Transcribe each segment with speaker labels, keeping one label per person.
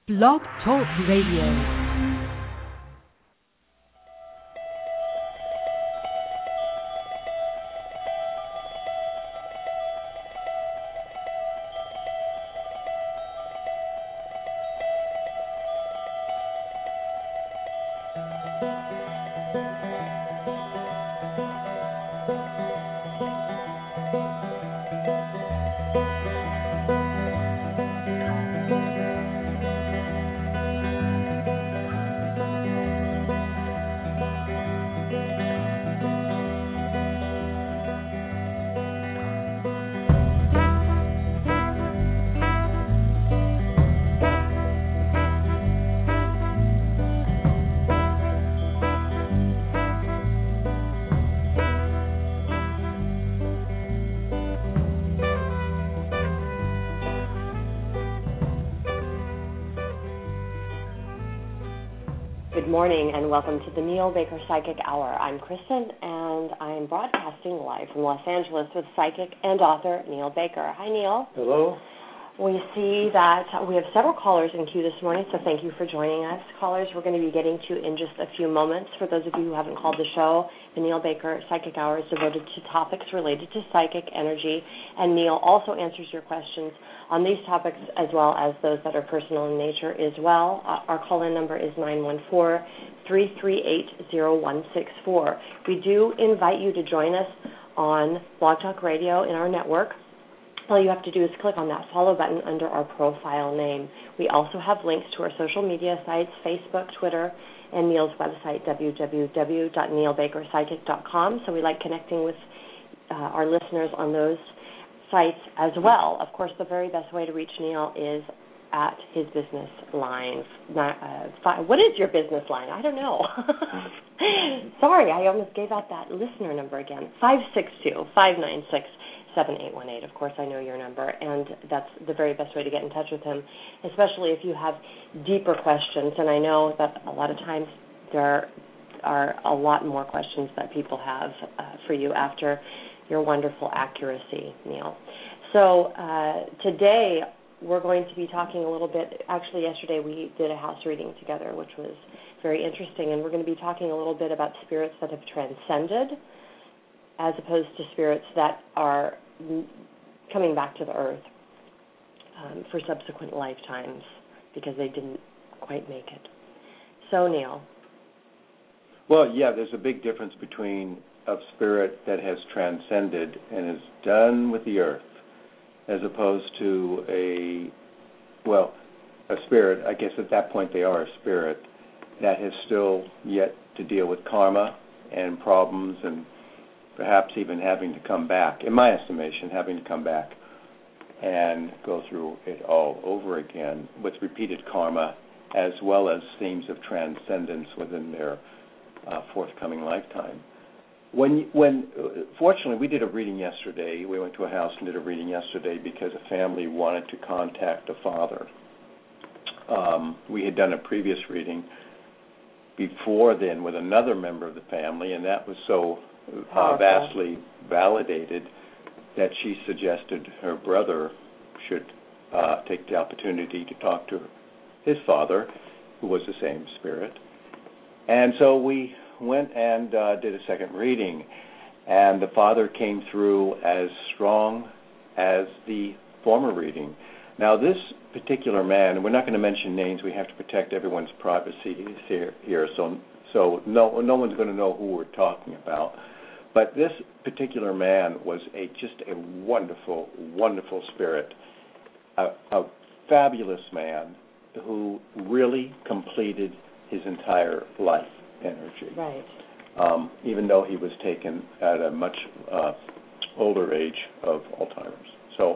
Speaker 1: Blog Talk Radio.
Speaker 2: Good morning and welcome to the Neil Baker Psychic Hour. I'm Kristen and I'm broadcasting live from Los Angeles with psychic and author Neil Baker. Hi, Neil.
Speaker 3: Hello.
Speaker 2: We see that we have several callers in queue this morning, so thank you for joining us. Callers, we're going to be getting to in just a few moments. For those of you who haven't called the show, the Neil Baker Psychic Hour is devoted to topics related to psychic energy, and Neil also answers your questions on these topics as well as those that are personal in nature as well. Our call-in number is 914-338-0164. We do invite you to join us on Blog Talk Radio in our network. All you have to do is click on that follow button under our profile name. We also have links to our social media sites, Facebook, Twitter, and Neil's website, www.neilbakerpsychic.com. So we like connecting with our listeners on those sites as well. Of course, the very best way to reach Neil is at his business line. What is your business line? I don't know. Sorry, I almost gave out that listener number again. 562-596-7818. Of course, I know your number, and that's the very best way to get in touch with him, especially if you have deeper questions. And I know that a lot of times there are a lot more questions that people have for you after your wonderful accuracy, Neil. So today we're going to be talking a little bit. Actually, yesterday we did a house reading together, which was very interesting, and we're going to be talking a little bit about spirits that have transcended, as opposed to spirits that are coming back to the earth for subsequent lifetimes because they didn't quite make it. So, Neil.
Speaker 3: Well, yeah, there's a big difference between a spirit that has transcended and is done with the earth as opposed to a spirit, I guess at that point they are a spirit, that has still yet to deal with karma and problems and perhaps even having to come back, in my estimation, having to come back and go through it all over again with repeated karma as well as themes of transcendence within their forthcoming lifetime. Fortunately, we did a reading yesterday. We went to a house and did a reading yesterday because a family wanted to contact a father. We had done a previous reading before then with another member of the family, and that was so vastly validated that she suggested her brother should take the opportunity to talk to his father, who was the same spirit. And so we went and did a second reading, and the father came through as strong as the former reading. Now, this particular man, and we're not going to mention names, we have to protect everyone's privacy here, so no one's going to know who we're talking about. But this particular man was just a wonderful, wonderful spirit, a fabulous man who really completed his entire life energy.
Speaker 2: Right.
Speaker 3: Even though he was taken at a much older age of Alzheimer's. So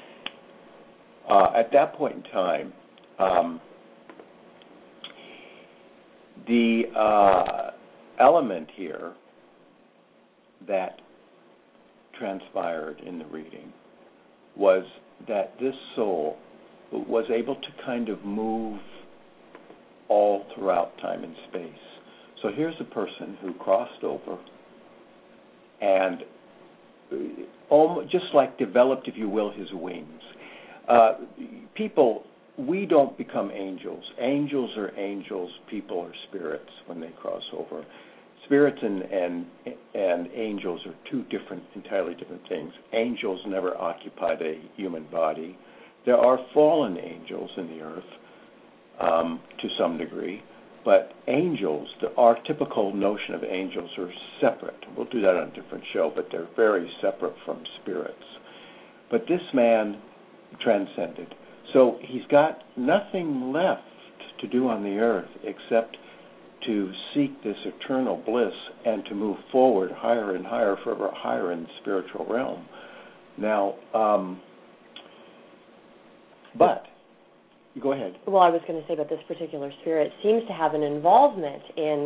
Speaker 3: at that point in time, the element here that transpired in the reading was that this soul was able to kind of move all throughout time and space. So here's a person who crossed over and just like developed, if you will, his wings. People we don't become angels. Angels are angels. People are spirits when they cross over. Spirits and angels are two entirely different things. Angels never occupied a human body. There are fallen angels in the earth to some degree, but angels, our typical notion of angels are separate. We'll do that on a different show, but they're very separate from spirits. But this man transcended. So he's got nothing left to do on the earth except to seek this eternal bliss and to move forward higher and higher, forever higher in the spiritual realm. Now, but, go ahead.
Speaker 2: Well, I was going to say, but this particular spirit seems to have an involvement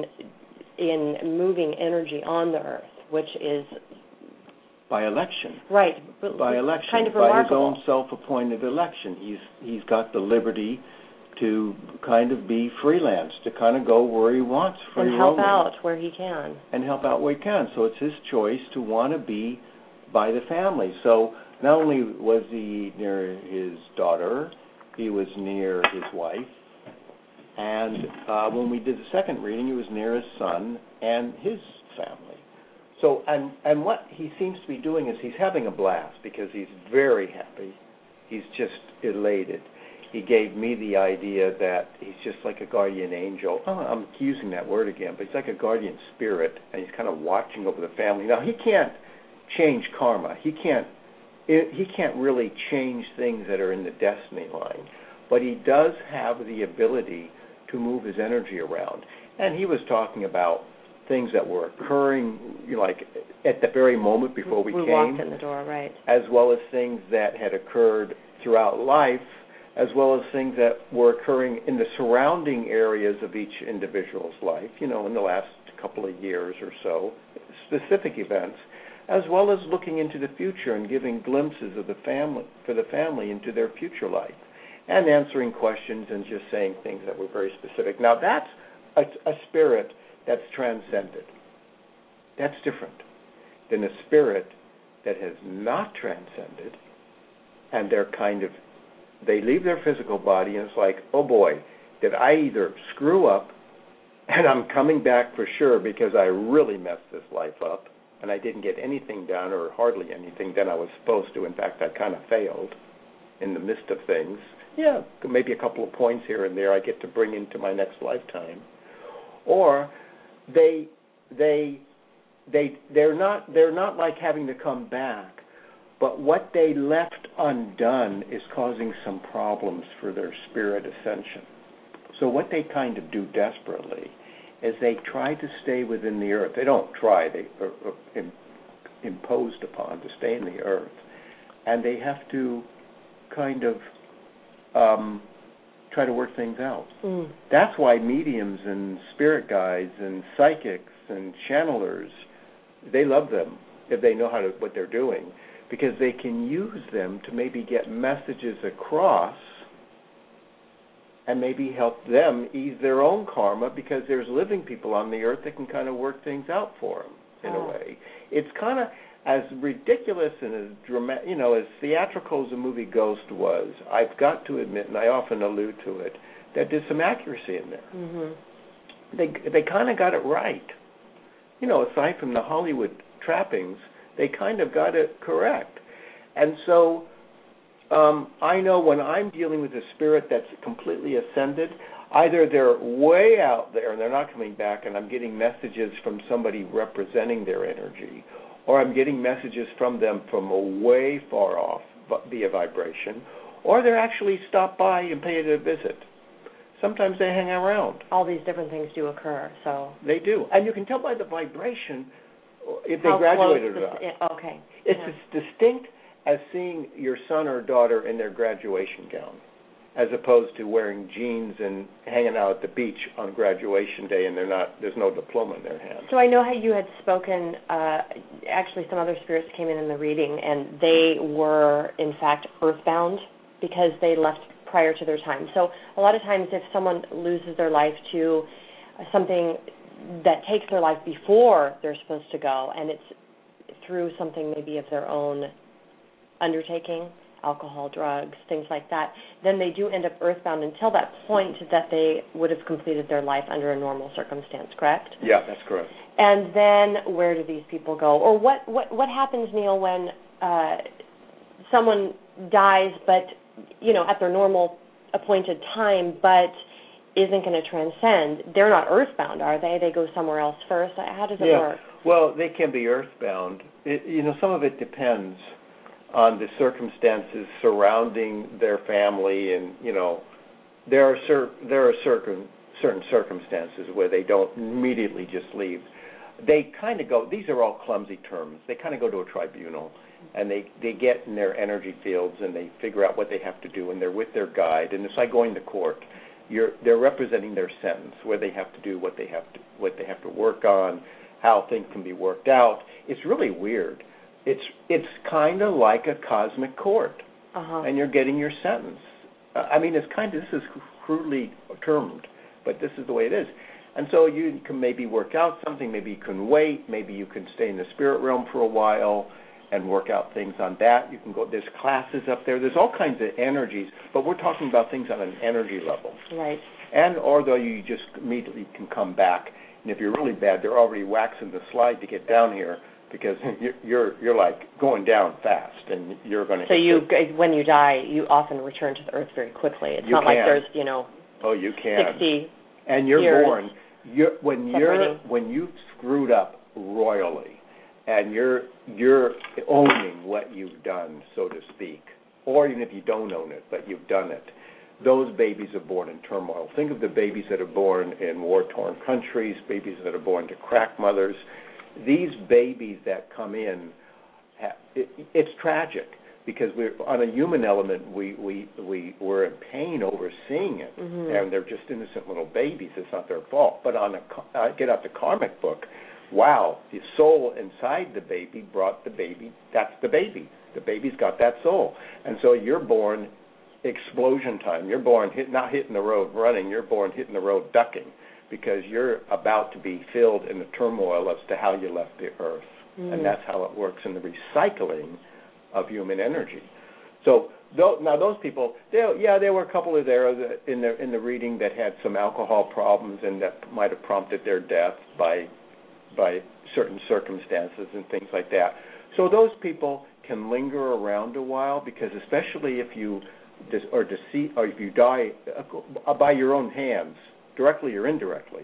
Speaker 2: in moving energy on the earth, which is...
Speaker 3: By election.
Speaker 2: Right.
Speaker 3: By election.
Speaker 2: Kind of
Speaker 3: By
Speaker 2: remarkable.
Speaker 3: his own self-appointed election. He's got the liberty to kind of be freelance, to kind of go where he wants, free
Speaker 2: and help
Speaker 3: roaming.
Speaker 2: out where he can.
Speaker 3: And help out where he can. So it's his choice to want to be by the family. So not only was he near his daughter, he was near his wife, and when we did the second reading, he was near his son and his family. So, and what he seems to be doing is he's having a blast because he's very happy. He's just elated. He gave me the idea that he's just like a guardian angel. Oh, I'm using that word again, but he's like a guardian spirit, and he's kind of watching over the family. Now, he can't change karma. He can't really change things that are in the destiny line, but he does have the ability to move his energy around. And he was talking about things that were occurring, like at the very moment before we came.
Speaker 2: We walked in the door, right.
Speaker 3: As well as things that had occurred throughout life, as well as things that were occurring in the surrounding areas of each individual's life, in the last couple of years or so, specific events, as well as looking into the future and giving glimpses of the family into their future life, and answering questions and just saying things that were very specific. Now, that's a spirit that's transcended. That's different than a spirit that has not transcended, and they leave their physical body, and it's like, oh boy, did I either screw up, and I'm coming back for sure because I really messed this life up, and I didn't get anything done, or hardly anything done I was supposed to. In fact, I kind of failed in the midst of things. Yeah, maybe a couple of points here and there I get to bring into my next lifetime. Or they're not like having to come back, but what they left undone is causing some problems for their spirit ascension. So what they kind of do desperately is they try to stay within the earth. They don't try, they are imposed upon to stay in the earth. And they have to kind of try to work things out. That's why mediums and spirit guides and psychics and channelers, they love them if they know what they're doing, because they can use them to maybe get messages across and maybe help them ease their own karma, because there's living people on the earth that can kind of work things out for them in a way. It's kind of as ridiculous and as dramatic, as theatrical as the movie Ghost was. I've got to admit, and I often allude to it, that there's some accuracy in there. Mm-hmm. They kind of got it right. Aside from the Hollywood trappings, they kind of got it correct. And so I know when I'm dealing with a spirit that's completely ascended, either they're way out there and they're not coming back, and I'm getting messages from somebody representing their energy, or I'm getting messages from them from a way far off via vibration, or they're actually stop by and pay it a visit. Sometimes they hang around.
Speaker 2: All these different things do occur, so...
Speaker 3: They do. And you can tell by the vibration if they
Speaker 2: How
Speaker 3: graduated
Speaker 2: close
Speaker 3: or not.
Speaker 2: Okay.
Speaker 3: It's as distinct as seeing your son or daughter in their graduation gown, as opposed to wearing jeans and hanging out at the beach on graduation day and there's no diploma in their hand.
Speaker 2: So I know how you had spoken, actually some other spirits came in the reading, and they were, in fact, earthbound because they left prior to their time. So a lot of times if someone loses their life to something that takes their life before they're supposed to go, and it's through something maybe of their own undertaking, alcohol, drugs, things like that, then they do end up earthbound until that point that they would have completed their life under a normal circumstance, correct?
Speaker 3: Yeah, that's correct.
Speaker 2: And then where do these people go? Or what happens, Neil, when someone dies but, at their normal appointed time but isn't going to transcend? They're not earthbound, are they? They go somewhere else first. How does it work?
Speaker 3: Well, they can be earthbound. Some of it depends on the circumstances surrounding their family, and there are certain circumstances where they don't immediately just leave. They kind of go. These are all clumsy terms. They kind of go to a tribunal, and they get in their energy fields and they figure out what they have to do, and they're with their guide, and it's like going to court. They're representing their sentence, where they have to do what they have to work on, how things can be worked out. It's really weird. It's kind of like a cosmic court, and you're getting your sentence. This is crudely termed, but this is the way it is. And so you can maybe work out something. Maybe you can wait. Maybe you can stay in the spirit realm for a while and work out things on that. You can go. There's classes up there. There's all kinds of energies, but we're talking about things on an energy level.
Speaker 2: Right.
Speaker 3: And although you just immediately can come back, and if you're really bad, they're already waxing the slide to get down here, because you're like going down fast, and you're going to.
Speaker 2: So when you die, you often return to the earth very quickly. It's not like there's
Speaker 3: Oh, you can.
Speaker 2: 60.
Speaker 3: And you're
Speaker 2: years
Speaker 3: born. When you've screwed up royally, and you're owning what you've done, so to speak, or even if you don't own it, but you've done it. Those babies are born in turmoil. Think of the babies that are born in war-torn countries, babies that are born to crack mothers. These babies that come in, it's tragic, because we're on a human element. We're in pain over seeing it, and they're just innocent little babies. It's not their fault. But get out the karmic book. Wow, the soul inside the baby brought the baby. That's the baby. The baby's got that soul, and so you're born explosion time. You're born not hitting the road running. You're born hitting the road ducking, because you're about to be filled in the turmoil as to how you left the earth, and that's how it works in the recycling of human energy. So now those people, there were a couple of there in the reading that had some alcohol problems, and that might have prompted their death by certain circumstances and things like that. So those people can linger around a while, because especially if you die by your own hands, directly or indirectly,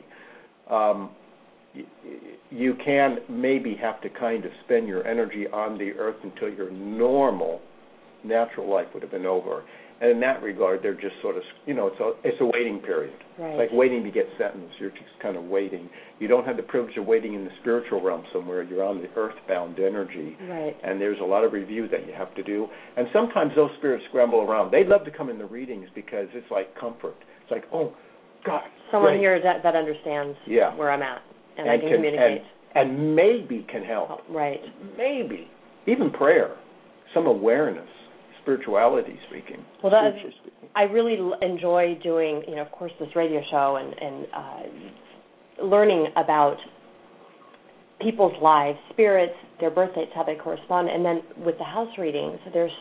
Speaker 3: you can maybe have to kind of spend your energy on the earth until your normal, natural life would have been over. And in that regard, they're just sort of, it's a waiting period.
Speaker 2: Right.
Speaker 3: It's like waiting to get sentenced. You're just kind of waiting. You don't have the privilege of waiting in the spiritual realm somewhere. You're on the earthbound energy.
Speaker 2: Right.
Speaker 3: And there's a lot of review that you have to do. And sometimes those spirits scramble around. They'd love to come in the readings, because it's like comfort. It's like, oh, God.
Speaker 2: Someone
Speaker 3: great.
Speaker 2: here that understands where I'm at, and I can communicate.
Speaker 3: And maybe can help.
Speaker 2: Oh, right.
Speaker 3: Maybe. Even prayer. Some awareness. Spirituality speaking.
Speaker 2: Well, I really enjoy doing, of course, this radio show and learning about people's lives, spirits, their birth dates, how they correspond, and then with the house readings,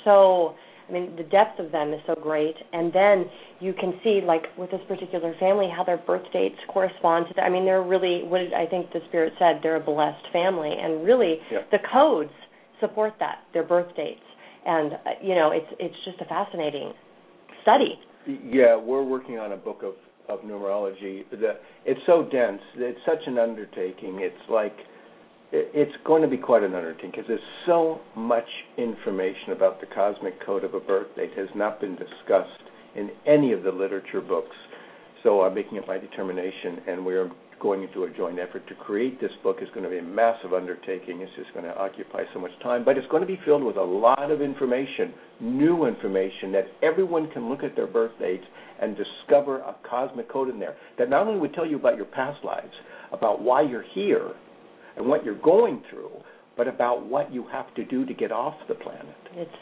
Speaker 2: the depth of them is so great, and then you can see, like with this particular family, how their birth dates correspond to they're really, what I think the Spirit said, they're a blessed family, and really the codes support that, their birth dates. And, it's just a fascinating study.
Speaker 3: Yeah, we're working on a book of numerology. It's so dense. It's such an undertaking. It's going to be quite an undertaking, because there's so much information about the cosmic code of a birth date has not been discussed in any of the literature books. So I'm making it my determination, and we're going into a joint effort to create this book. Is going to be a massive undertaking. It's just going to occupy so much time, but it's going to be filled with a lot of information, new information, that everyone can look at their birth dates and discover a cosmic code in there that not only would tell you about your past lives, about why you're here and what you're going through, but about what you have to do to get off the planet.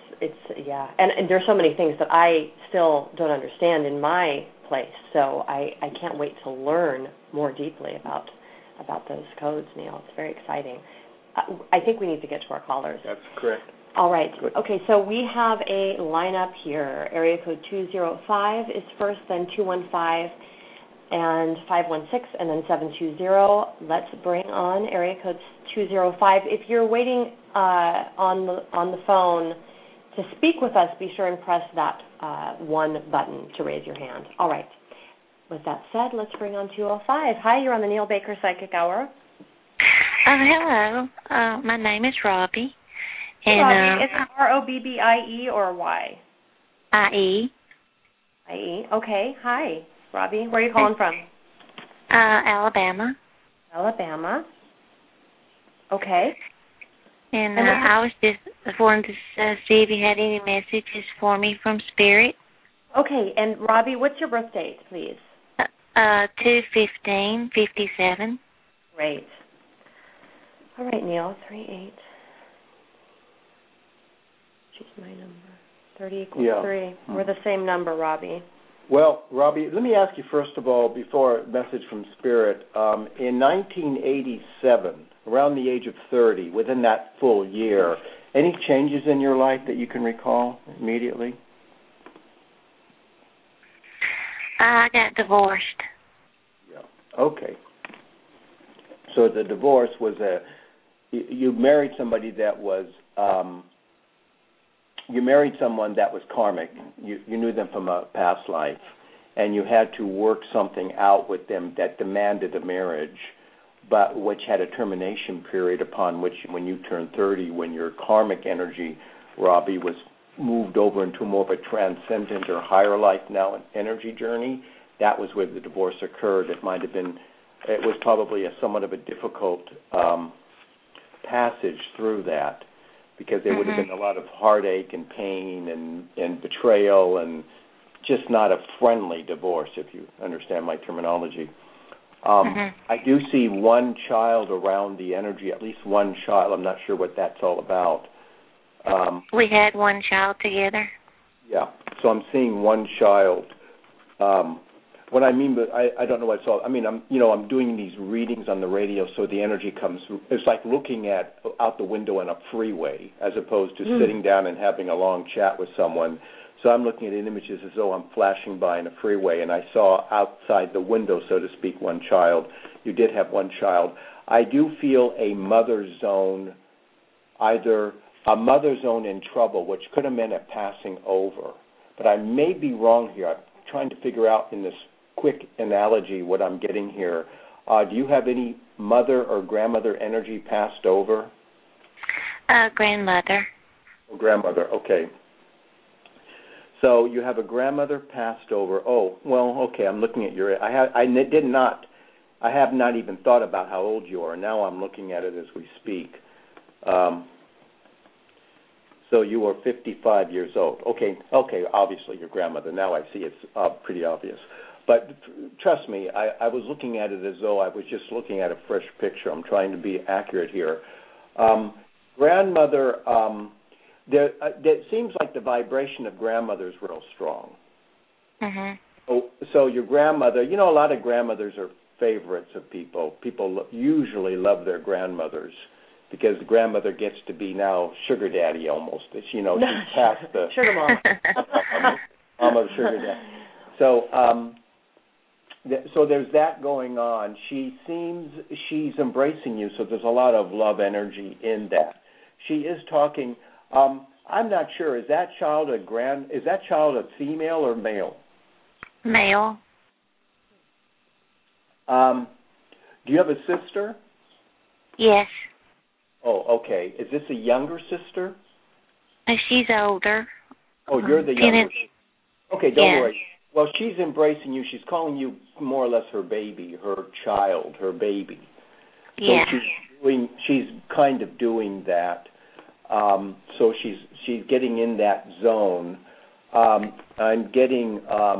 Speaker 3: And there's so many things that I still don't understand in my place, so I can't wait to learn more deeply about those codes, Neil. It's very exciting. I think we need to get to our callers. That's correct.
Speaker 2: All right.
Speaker 3: Good.
Speaker 2: Okay, so we have a lineup here. Area code 205 is first, then 215, and 516, and then 720. Let's bring on area code 205. If you're waiting on the phone to speak with us, be sure and press that one button to raise your hand. All right. With that said, let's bring on 205. Hi, you're on the Neil Baker Psychic Hour.
Speaker 4: Hello. My name is Robbie. And,
Speaker 2: Robbie, is it R-O-B-B-I-E or Y?
Speaker 4: I-E.
Speaker 2: I-E. Okay. Hi, Robbie. Where are you calling from?
Speaker 4: Alabama.
Speaker 2: Alabama. Okay.
Speaker 4: And I was just wanting to see if you had any messages for me from Spirit.
Speaker 2: Okay. And, Robbie, what's your birth date, please?
Speaker 4: 2/15/57.
Speaker 2: Great. All right, Neil. 38. She's my number. 30 equals 3. We're the same number, Robbie.
Speaker 3: Well, Robbie, let me ask you first of all, before a message from Spirit, in 1987, around the age of 30, within that full year, any changes in your life that you can recall immediately?
Speaker 4: I got divorced.
Speaker 3: Yeah. Okay. So the divorce was you married somebody that was you married someone that was karmic. You knew them from a past life, and you had to work something out with them that demanded a marriage, but which had a termination period upon which, when you turned 30, when your karmic energy, Robbie, was moved over into more of a transcendent or higher life now, an energy journey, that was where the divorce occurred. It was probably somewhat of a difficult passage through that, because there would have been a lot of heartache and pain and betrayal, and just not a friendly divorce, if you understand my terminology. I do see one child around the energy, at least one child. I'm not sure what that's all about.
Speaker 4: We had one child together.
Speaker 3: Yeah, so I'm seeing one child. What I mean, but I don't know what it's all. I mean, I'm doing these readings on the radio, so the energy comes. It's like looking out the window on a freeway, as opposed to sitting down and having a long chat with someone. So I'm looking at images as though I'm flashing by in a freeway, and I saw outside the window, so to speak, one child. You did have one child. I do feel a mother zone, either a mother zone in trouble, which could have meant a passing over. But I may be wrong here. I'm trying to figure out in this quick analogy what I'm getting here. Do you have any mother or grandmother energy passed over?
Speaker 4: Grandmother.
Speaker 3: Oh, grandmother, okay. So you have a grandmother passed over. Oh, well, okay, I'm looking at your... I have not even thought about how old you are. Now I'm looking at it as we speak. So you are 55 years old. Okay, obviously your grandmother. Now I see it's pretty obvious. But trust me, I was looking at it as though I was just looking at a fresh picture. I'm trying to be accurate here. Grandmother, it seems like the vibration of grandmother is real strong. So your grandmother, a lot of grandmothers are favorites of people. People usually love their grandmothers, because the grandmother gets to be now sugar daddy almost. She's past the...
Speaker 2: Sugar mom.
Speaker 3: Mom of sugar daddy. So there's that going on. She's embracing you, so there's a lot of love energy in that. She is talking... I'm not sure. Is that child a female or male?
Speaker 4: Male.
Speaker 3: Do you have a sister?
Speaker 4: Yes.
Speaker 3: Oh, okay. Is this a younger sister?
Speaker 4: She's older.
Speaker 3: Oh, you're the younger. Okay, don't worry. Well, she's embracing you. She's calling you more or less her baby, her child, her baby.
Speaker 4: Yeah.
Speaker 3: So she's kind of doing that. So she's getting in that zone. I'm getting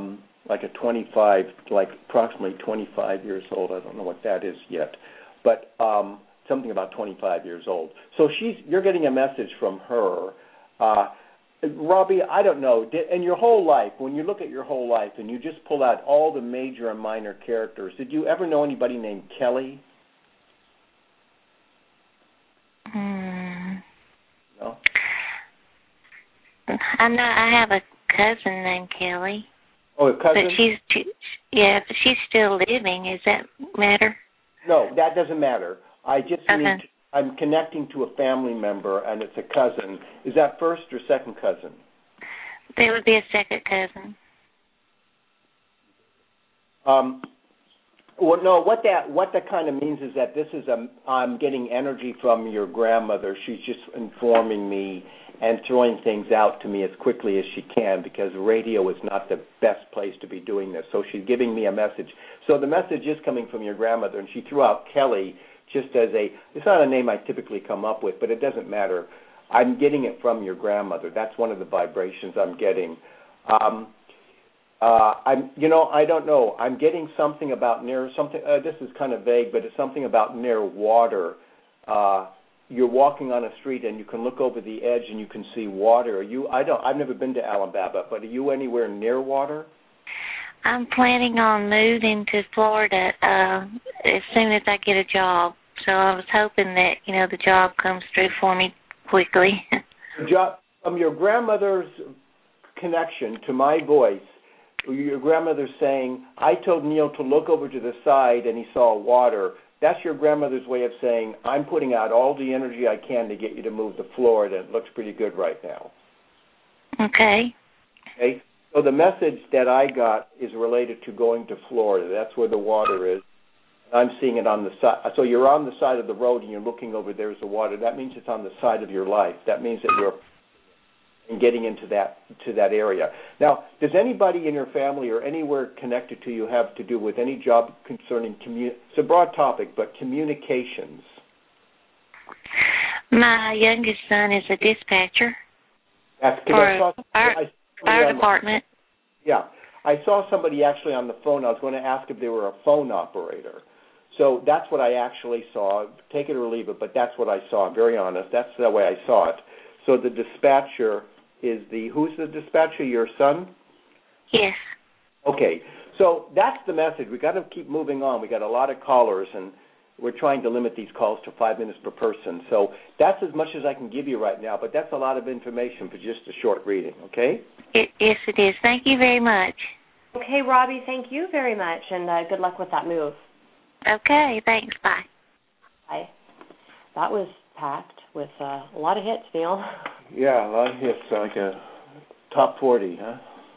Speaker 3: approximately 25 years old. I don't know what that is yet, but something about 25 years old. So you're getting a message from her. Robbie, I don't know, in your whole life, when you look at your whole life and you just pull out all the major and minor characters, did you ever know anybody named Kelly?
Speaker 4: No. I know I have a cousin named Kelly.
Speaker 3: Oh, a cousin?
Speaker 4: But she's still living. Does that matter?
Speaker 3: No, that doesn't matter. I just
Speaker 4: Okay.
Speaker 3: I'm connecting to a family member, and it's a cousin. Is that first or second cousin?
Speaker 4: There would be a second cousin.
Speaker 3: Well, no. What that kind of means is that this is I'm getting energy from your grandmother. She's just informing me and throwing things out to me as quickly as she can, because radio is not the best place to be doing this. So she's giving me a message. So the message is coming from your grandmother, and she threw out Kelly just as it's not a name I typically come up with, but it doesn't matter. I'm getting it from your grandmother. That's one of the vibrations I'm getting. I don't know. I'm getting something about near something. This is kind of vague, but it's something about near water. You're walking on a street and you can look over the edge and you can see water. I've never been to Alabama, but are you anywhere near water?
Speaker 4: I'm planning on moving to Florida as soon as I get a job. So I was hoping that, the job comes through for me quickly.
Speaker 3: Your grandmother's connection to my voice, your grandmother's saying, I told Neil to look over to the side and he saw water. That's your grandmother's way of saying, I'm putting out all the energy I can to get you to move to Florida. It looks pretty good right now.
Speaker 4: Okay.
Speaker 3: Okay. So the message that I got is related to going to Florida. That's where the water is. I'm seeing it on the side. So you're on the side of the road and you're looking over, there's the water. That means it's on the side of your life. That means that you're getting into that area. Now, does anybody in your family or anywhere connected to you have to do with any job concerning it's a broad topic, but communications?
Speaker 4: My youngest son is a dispatcher
Speaker 3: for
Speaker 4: fire department.
Speaker 3: Yeah. I saw somebody actually on the phone. I was going to ask if they were a phone operator. So that's what I actually saw. Take it or leave it, but that's what I saw. I'm very honest. That's the way I saw it. So the dispatcher who's the dispatcher, your son?
Speaker 4: Yes.
Speaker 3: Okay. So that's the message. We got to keep moving on. We got a lot of callers, and we're trying to limit these calls to 5 minutes per person. So that's as much as I can give you right now, but that's a lot of information for just a short reading, okay?
Speaker 4: Yes, it is. Thank you very much.
Speaker 2: Okay, Robbie, thank you very much, and good luck with that move.
Speaker 4: Okay, thanks. Bye.
Speaker 2: Bye. That was packed with a lot of hits, Neil.
Speaker 3: Yeah, a lot of hits, like a top 40, huh?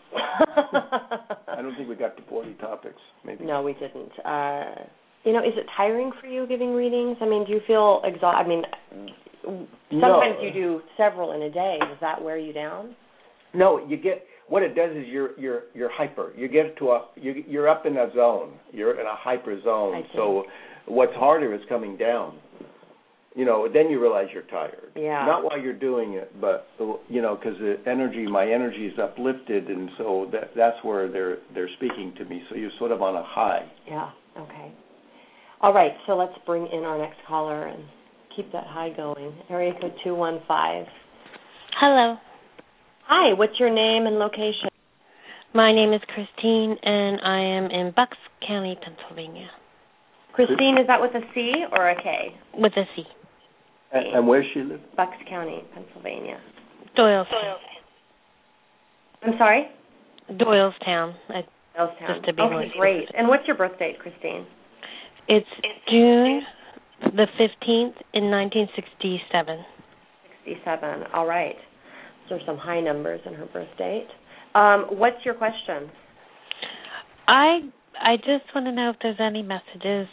Speaker 3: I don't think we got to 40 topics, maybe.
Speaker 2: No, we didn't. Is it tiring for you giving readings? I mean, do you feel exhausted? I mean, sometimes you do several in a day. Does that wear you down?
Speaker 3: No, what it does is you're hyper. You're up in a zone. You're in a hyper zone. So what's harder is coming down. Then you realize you're tired.
Speaker 2: Yeah.
Speaker 3: Not while you're doing it, but because my energy is uplifted, and so that's where they're speaking to me. So you're sort of on a high.
Speaker 2: Yeah. Okay. All right. So let's bring in our next caller and keep that high going. Area code 215.
Speaker 5: Hello.
Speaker 2: Hi. What's your name and location?
Speaker 5: My name is Christine, and I am in Bucks County, Pennsylvania.
Speaker 2: Christine, is that with a C or a K?
Speaker 5: With a C.
Speaker 3: And where she live?
Speaker 2: Bucks County, Pennsylvania.
Speaker 5: Doylestown.
Speaker 2: I'm sorry?
Speaker 5: Doylestown.
Speaker 2: Doylestown.
Speaker 5: Just to be more
Speaker 2: okay, great. And what's your birth date, Christine?
Speaker 5: It's June the 15th in 1967.
Speaker 2: 67. All right. So there's some high numbers in her birth date. What's your question?
Speaker 5: I just want to know if there's any messages.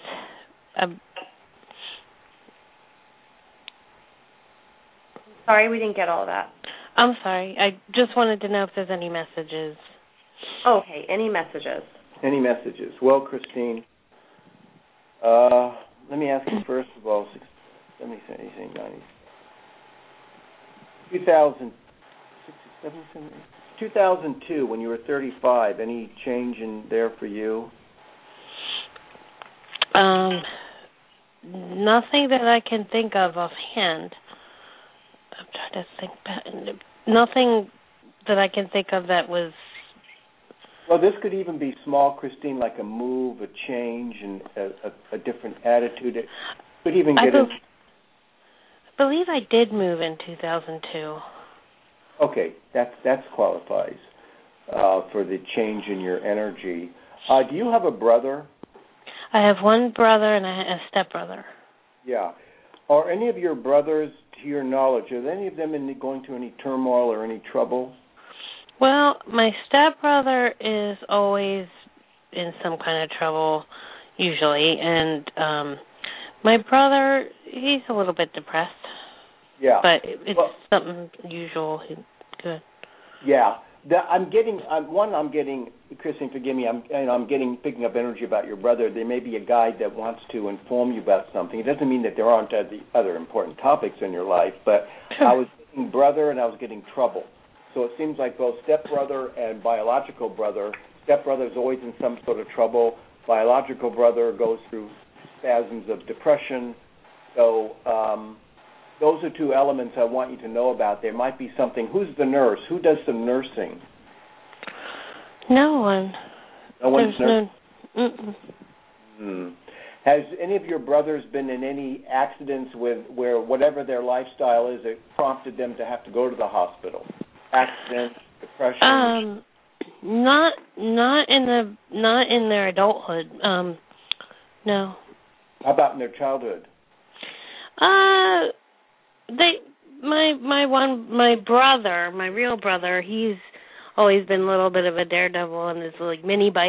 Speaker 2: Sorry, we didn't get all of that.
Speaker 5: I'm sorry. I just wanted to know if there's any messages.
Speaker 2: Okay, any messages?
Speaker 3: Any messages? Well, Christine, let me ask you first of all, 2002, when you were 35, any change in there for you?
Speaker 5: Nothing that I can think of offhand. I'm trying to think back. Nothing that I can think of that was...
Speaker 3: Well, this could even be small, Christine, like a move, a change, and a different attitude. It could even get
Speaker 5: I believe I did move in 2002.
Speaker 3: Okay, that qualifies for the change in your energy. Do you have a brother?
Speaker 5: I have one brother and a stepbrother.
Speaker 3: Yeah. Are any of your brothers, to your knowledge, are any of them going through any turmoil or any trouble?
Speaker 5: Well, my stepbrother is always in some kind of trouble, usually, and my brother, he's a little bit depressed.
Speaker 3: Yeah.
Speaker 5: But it's something usual. Good.
Speaker 3: Yeah. I'm getting, Christine, forgive me, I'm picking up energy about your brother. There may be a guide that wants to inform you about something. It doesn't mean that there aren't other important topics in your life, but
Speaker 5: sure.
Speaker 3: I was getting brother and I was getting trouble. So it seems like both stepbrother and biological brother, stepbrother is always in some sort of trouble. Biological brother goes through spasms of depression. So those are two elements I want you to know about. There might be something. Who's the nurse? Who does some nursing?
Speaker 5: No one.
Speaker 3: No one's nursing?
Speaker 5: No.
Speaker 3: Has any of your brothers been in any accidents where whatever their lifestyle is, it prompted them to have to go to the hospital? Accidents, depression?
Speaker 5: Not in their adulthood. No.
Speaker 3: How about in their childhood?
Speaker 5: My brother, my real brother, he's always been a little bit of a daredevil on his mini bike.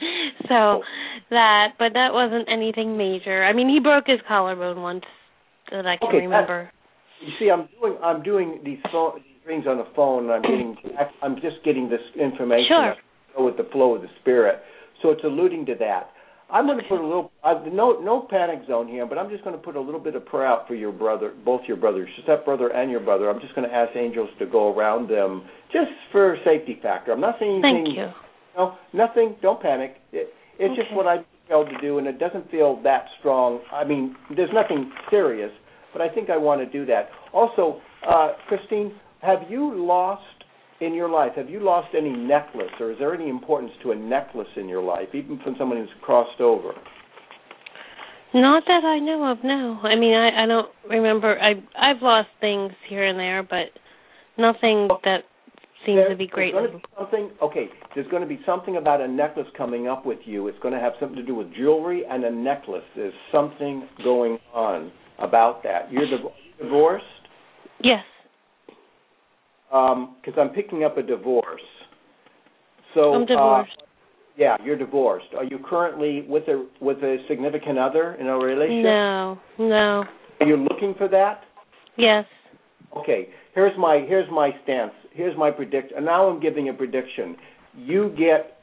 Speaker 5: But that wasn't anything major. I mean, he broke his collarbone once that I can remember.
Speaker 3: You see, I'm doing these things on the phone, and I'm just getting this information.
Speaker 5: Sure.
Speaker 3: With the flow of the spirit, so it's alluding to that. I'm going to put a little, no panic zone here, but I'm just going to put a little bit of prayer out for your brother, both your brothers, your stepbrother and your brother. I'm just going to ask angels to go around them just for safety factor. I'm not saying anything.
Speaker 5: Thank you.
Speaker 3: No, nothing. Don't panic. It's just what I'm able to do, and it doesn't feel that strong. I mean, there's nothing serious, but I think I want to do that. Also, Christine, have you lost any necklace, or is there any importance to a necklace in your life, even from someone who's crossed over?
Speaker 5: Not that I know of, no. I mean, I don't remember. I've lost things here and there, but nothing that seems to be great.
Speaker 3: There's going to be something about a necklace coming up with you. It's going to have something to do with jewelry and a necklace. There's something going on about that. You're divorced?
Speaker 5: Yes.
Speaker 3: Because I'm picking up a divorce. So
Speaker 5: I'm divorced.
Speaker 3: Yeah, you're divorced. Are you currently with a significant other in a relationship?
Speaker 5: No.
Speaker 3: Are you looking for that?
Speaker 5: Yes.
Speaker 3: Okay. Here's my stance. Here's my prediction. And now I'm giving a prediction. You get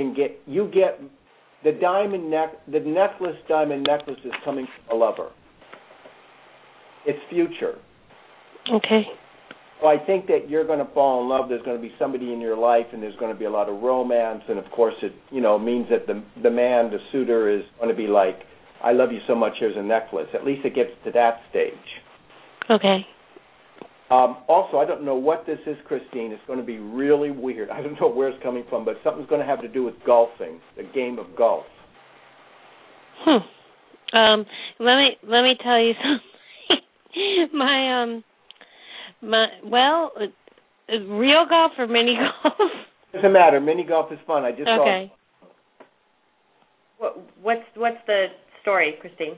Speaker 3: the diamond necklace is coming from a lover. It's future.
Speaker 5: Okay.
Speaker 3: So I think that you're going to fall in love. There's going to be somebody in your life, and there's going to be a lot of romance. And of course, it means that the man, the suitor, is going to be like, "I love you so much. Here's a necklace." At least it gets to that stage.
Speaker 5: Okay.
Speaker 3: Also, I don't know what this is, Christine. It's going to be really weird. I don't know where it's coming from, but something's going to have to do with golfing, the game of golf.
Speaker 5: Let me tell you something. Real golf or mini golf?
Speaker 3: Doesn't matter. Mini golf is fun. I just
Speaker 5: okay.
Speaker 2: What's the story, Christine?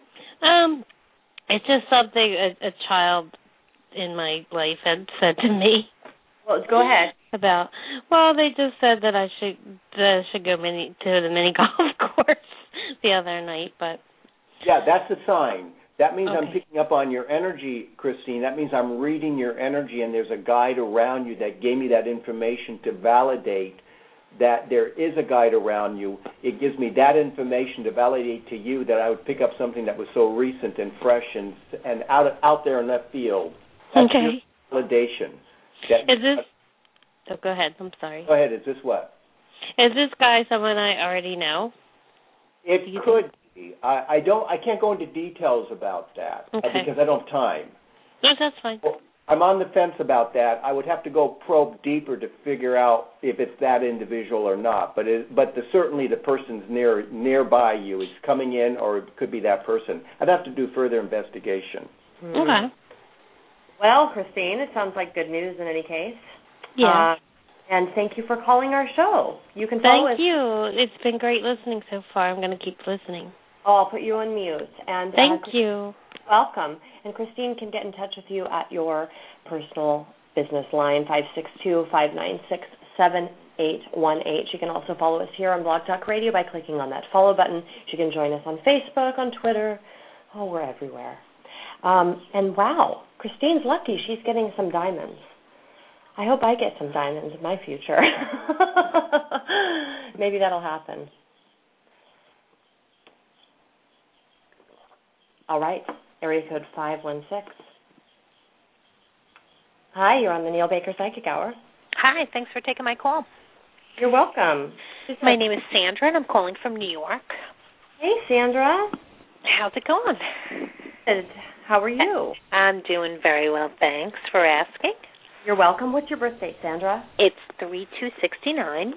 Speaker 5: It's just something a child in my life had said to me.
Speaker 2: Well, go ahead.
Speaker 5: They just said that I should go to the mini golf course the other night, but
Speaker 3: yeah, that's a sign. That means
Speaker 5: okay.
Speaker 3: I'm picking up on your energy, Christine. That means I'm reading your energy, and there's a guide around you that gave me that information to validate that there is a guide around you. It gives me that information to validate to you that I would pick up something that was so recent and fresh and out there in left field. That's
Speaker 5: okay.
Speaker 3: your validation.
Speaker 5: Is this? Go ahead. I'm sorry.
Speaker 3: Go ahead. Is this what?
Speaker 5: Is this guy someone I already know?
Speaker 3: It could be. I can't go into details about that because I don't have time.
Speaker 5: No, that's fine.
Speaker 3: I'm on the fence about that. I would have to go probe deeper to figure out if it's that individual or not. But certainly the person's nearby you. It's coming in, or it could be that person. I'd have to do further investigation.
Speaker 5: Okay.
Speaker 2: Well, Christine, it sounds like good news in any case.
Speaker 5: Yeah.
Speaker 2: And thank you for calling our show. You can follow us.
Speaker 5: Thank you. It's been great listening so far. I'm going to keep listening.
Speaker 2: Oh, I'll put you on mute. And
Speaker 5: Thank you.
Speaker 2: Welcome. And Christine can get in touch with you at your personal business line, 562-596-7818. She can also follow us here on Blog Talk Radio by clicking on that follow button. She can join us on Facebook, on Twitter. Oh, we're everywhere. And wow, Christine's lucky. She's getting some diamonds. I hope I get some diamonds in my future. Maybe that'll happen. All right, area code 516. Hi, you're on the Neil Baker Psychic Hour.
Speaker 6: Hi, thanks for taking my call.
Speaker 2: You're welcome.
Speaker 6: My name is Sandra, and I'm calling from New York.
Speaker 2: Hey, Sandra.
Speaker 6: How's it going?
Speaker 2: Good. How are you?
Speaker 6: I'm doing very well, thanks for asking.
Speaker 2: You're welcome. What's your birth date, Sandra?
Speaker 6: It's 3/2/69.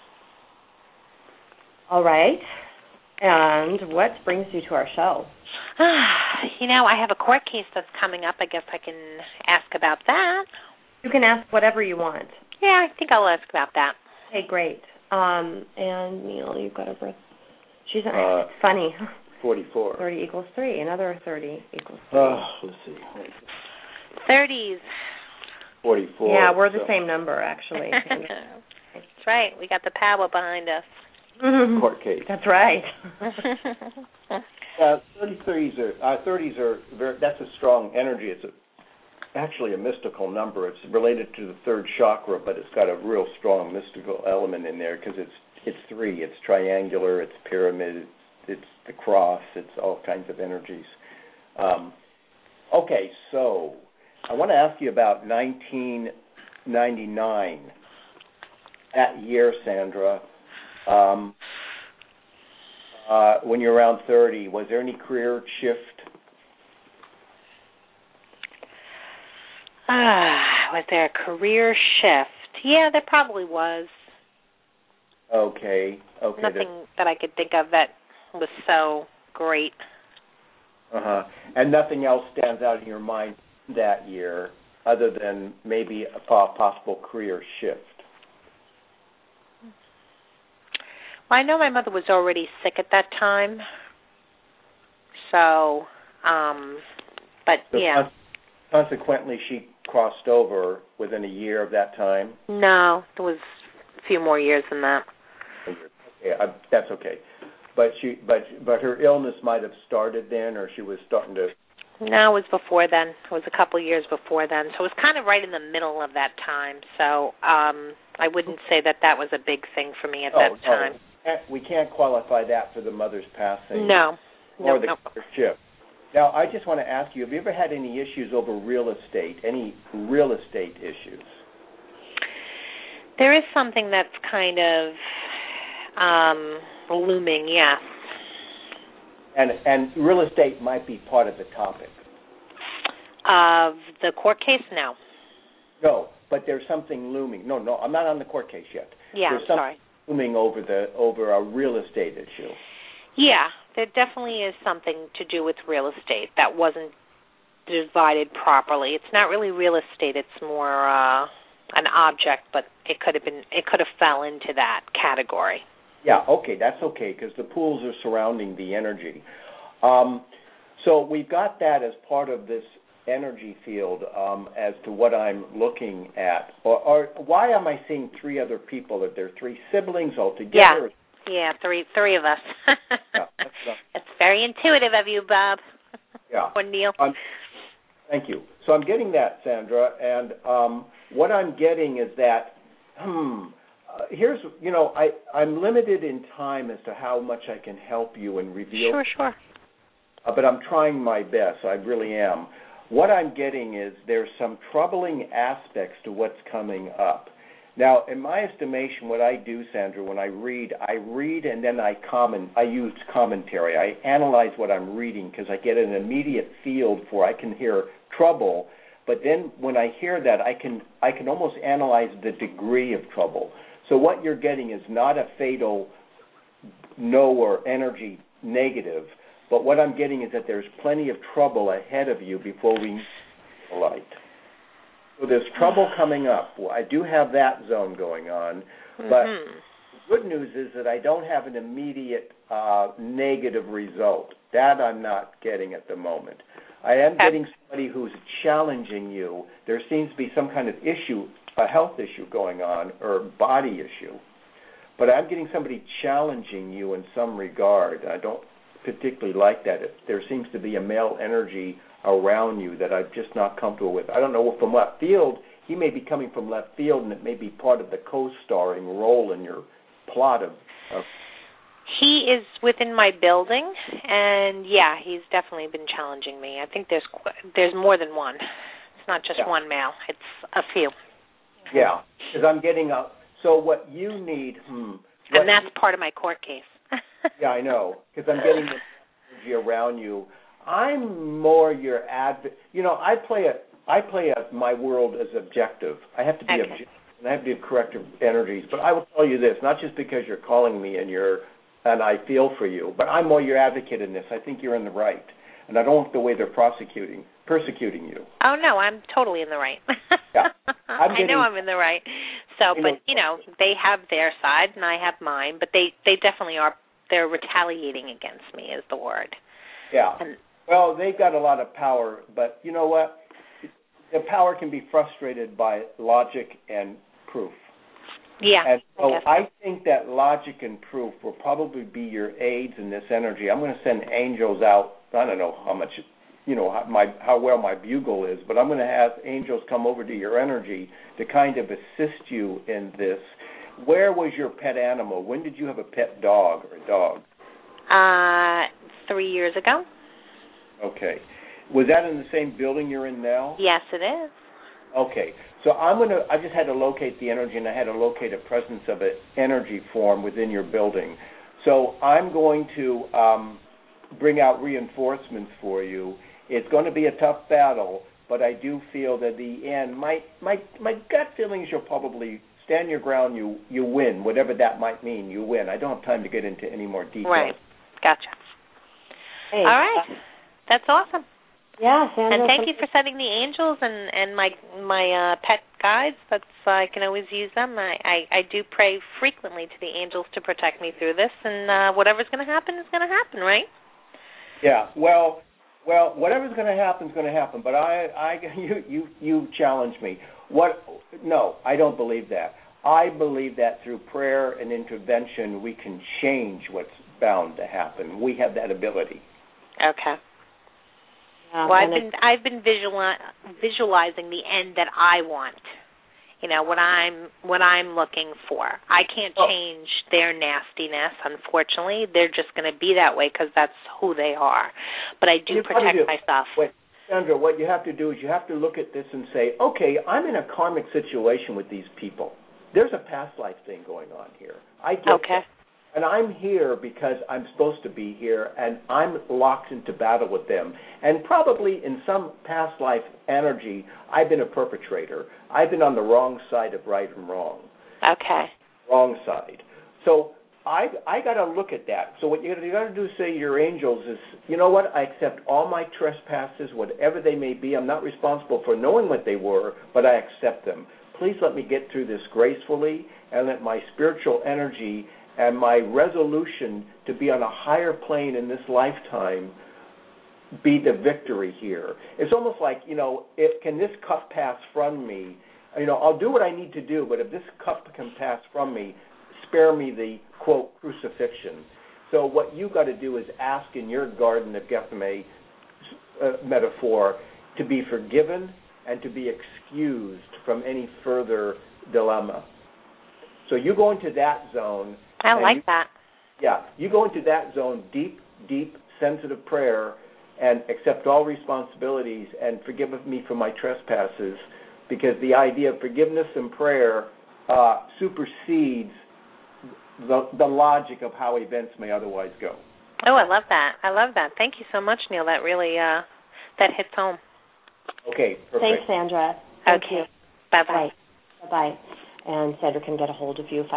Speaker 2: All right. And what brings you to our show?
Speaker 6: I have a court case that's coming up. I guess I can ask about that.
Speaker 2: You can ask whatever you want.
Speaker 6: Yeah, I think I'll ask about that.
Speaker 2: Okay, great. And Neil, you've got a birth. She's funny.
Speaker 3: 44.
Speaker 2: 30 equals 3. Another 30 equals 3.
Speaker 3: Let's see.
Speaker 6: 30s.
Speaker 3: 44.
Speaker 2: Yeah, we're the same number, actually.
Speaker 6: That's right. We got the power behind us.
Speaker 3: Court case.
Speaker 2: That's right.
Speaker 3: 30s are very, that's a strong energy. It's actually a mystical number. It's related to the third chakra, but it's got a real strong mystical element in there because it's 3. It's triangular, it's pyramid, it's the cross, it's all kinds of energies. Okay, so I want to ask you about 1999. That year, Sandra, when you're around 30, was there any career shift?
Speaker 6: Was there a career shift? Yeah, there probably was.
Speaker 3: Okay.
Speaker 6: Nothing that I could think of that was so great.
Speaker 3: And nothing else stands out in your mind that year other than maybe a possible career shift?
Speaker 6: Well, I know my mother was already sick at that time. So, yeah.
Speaker 3: Consequently, she crossed over within a year of that time?
Speaker 6: No, there was a few more years than that.
Speaker 3: Okay, that's okay. But her illness might have started then, or she was starting to...
Speaker 6: No, it was before then. It was a couple of years before then. So it was kind of right in the middle of that time. So I wouldn't say that was a big thing for me at that time.
Speaker 3: We can't qualify that for the mother's passing.
Speaker 6: No.
Speaker 3: Or the shift. Now, I just want to ask you, have you ever had any issues over real estate, any real estate issues?
Speaker 6: There is something that's kind of looming, yes.
Speaker 3: And real estate might be part of the topic.
Speaker 6: Of the court case? No.
Speaker 3: No, but there's something looming. No, I'm not on the court case yet.
Speaker 6: Yeah,
Speaker 3: there's something
Speaker 6: sorry.
Speaker 3: Looming over a real estate issue.
Speaker 6: Yeah, there definitely is something to do with real estate that wasn't divided properly. It's not really real estate; it's more an object, but it could have fell into that category.
Speaker 3: Yeah, okay, that's okay because the pools are surrounding the energy. So we've got that as part of this energy field as to what I'm looking at. Or why am I seeing 3 other people? Are there 3 siblings altogether?
Speaker 6: Yeah, three of us.
Speaker 3: Yeah,
Speaker 6: it's very intuitive of you, Bob.
Speaker 3: Yeah.
Speaker 6: Or Neil.
Speaker 3: Thank you. So I'm getting that, Sandra, and what I'm getting is that, here's, I'm limited in time as to how much I can help you and reveal.
Speaker 6: Sure.
Speaker 3: But I'm trying my best. I really am. What I'm getting is there's some troubling aspects to what's coming up. Now, in my estimation, what I do, Sandra, when I read and then I use commentary. I analyze what I'm reading because I get an immediate field for I can hear trouble, but then when I hear that, I can almost analyze the degree of trouble. So what you're getting is not a fatal no or energy negative, but what I'm getting is that there's plenty of trouble ahead of you before we meet the light. So there's trouble coming up. Well, I do have that zone going on, but the good news is that I don't have an immediate negative result. That I'm not getting at the moment. I am getting somebody who's challenging you. There seems to be some kind of issue, a health issue going on, or body issue. But I'm getting somebody challenging you in some regard. I don't particularly like that. There seems to be a male energy around you that I'm just not comfortable with. I don't know, from left field, he may be coming from left field, and it may be part of the co-starring role in your plot of
Speaker 6: He is within my building, and yeah, he's definitely been challenging me. I think there's more than one. It's not just one male. It's a few.
Speaker 3: Yeah, because I'm getting a. So what you need,
Speaker 6: and that's part of my court case.
Speaker 3: Yeah, I know, because I'm getting the energy around you. I'm more your advocate. You know, I play my world as objective. I have to be objective, and I have to be corrective energies. But I will tell you this, not just because you're calling me and I feel for you, but I'm more your advocate in this. I think you're in the right, and I don't like the way they're persecuting you.
Speaker 6: Oh no, I'm totally in the right.
Speaker 3: Yeah,
Speaker 6: I know I'm in the right. So, but they have their side and I have mine, but they definitely are. They're retaliating against me, is the word.
Speaker 3: Yeah. Well, they've got a lot of power, but you know what? The power can be frustrated by logic and proof.
Speaker 6: Yeah.
Speaker 3: And so I think that logic and proof will probably be your aids in this energy. I'm going to send angels out. I don't know how much, how well my bugle is, but I'm going to have angels come over to your energy to kind of assist you in this. Where was your pet animal? When did you have a pet dog or a dog?
Speaker 6: 3 years ago.
Speaker 3: Okay. Was that in the same building you're in now?
Speaker 6: Yes, it is.
Speaker 3: Okay. So I just had to locate the energy, and I had to locate a presence of an energy form within your building. So I'm going to bring out reinforcements for you. It's going to be a tough battle, but I do feel that at the end, my gut feelings, you'll probably stand your ground, you win, whatever that might mean, you win. I don't have time to get into any more details.
Speaker 6: Right. Gotcha. Hey, all right. That's awesome.
Speaker 2: Yeah, Sandra.
Speaker 6: And thank you for sending the angels and my pet guides. I can always use them. I do pray frequently to the angels to protect me through this, and whatever's going to happen is going to happen, right?
Speaker 3: Yeah. Well, whatever's going to happen is going to happen. But you challenged me. No, I don't believe that. I believe that through prayer and intervention, we can change what's bound to happen. We have that ability.
Speaker 6: Okay. Well, I've been visualizing the end that I want. What I'm looking for. I can't change their nastiness, unfortunately. They're just going to be that way because that's who they are. But I do protect myself.
Speaker 3: Wait, Sandra, what you have to do is you have to look at this and say, okay, I'm in a karmic situation with these people. There's a past life thing going on here. I get that. And I'm here because I'm supposed to be here, and I'm locked into battle with them. And probably in some past life energy, I've been a perpetrator. I've been on the wrong side of right and wrong.
Speaker 6: Okay.
Speaker 3: Wrong side. So I got to look at that. So what you got to do is say to your angels is, you know what, I accept all my trespasses, whatever they may be. I'm not responsible for knowing what they were, but I accept them. Please let me get through this gracefully, and let my spiritual energy and my resolution to be on a higher plane in this lifetime be the victory here. It's almost like, can this cup pass from me? I'll do what I need to do, but if this cup can pass from me, spare me the, quote, crucifixion. So what you got to do is ask in your Garden of Gethsemane metaphor to be forgiven and to be excused from any further dilemma. So you go into that zone.
Speaker 6: I like that.
Speaker 3: Yeah, you go into that zone, deep, deep, sensitive prayer, and accept all responsibilities and forgive me for my trespasses, because the idea of forgiveness and prayer supersedes the logic of how events may otherwise go.
Speaker 6: Oh, I love that. Thank you so much, Neil. That really that hits home.
Speaker 3: Okay, perfect.
Speaker 2: Thanks, Sandra. Thank you.
Speaker 6: Bye-bye.
Speaker 2: Bye-bye. And Sandra can get a hold of you,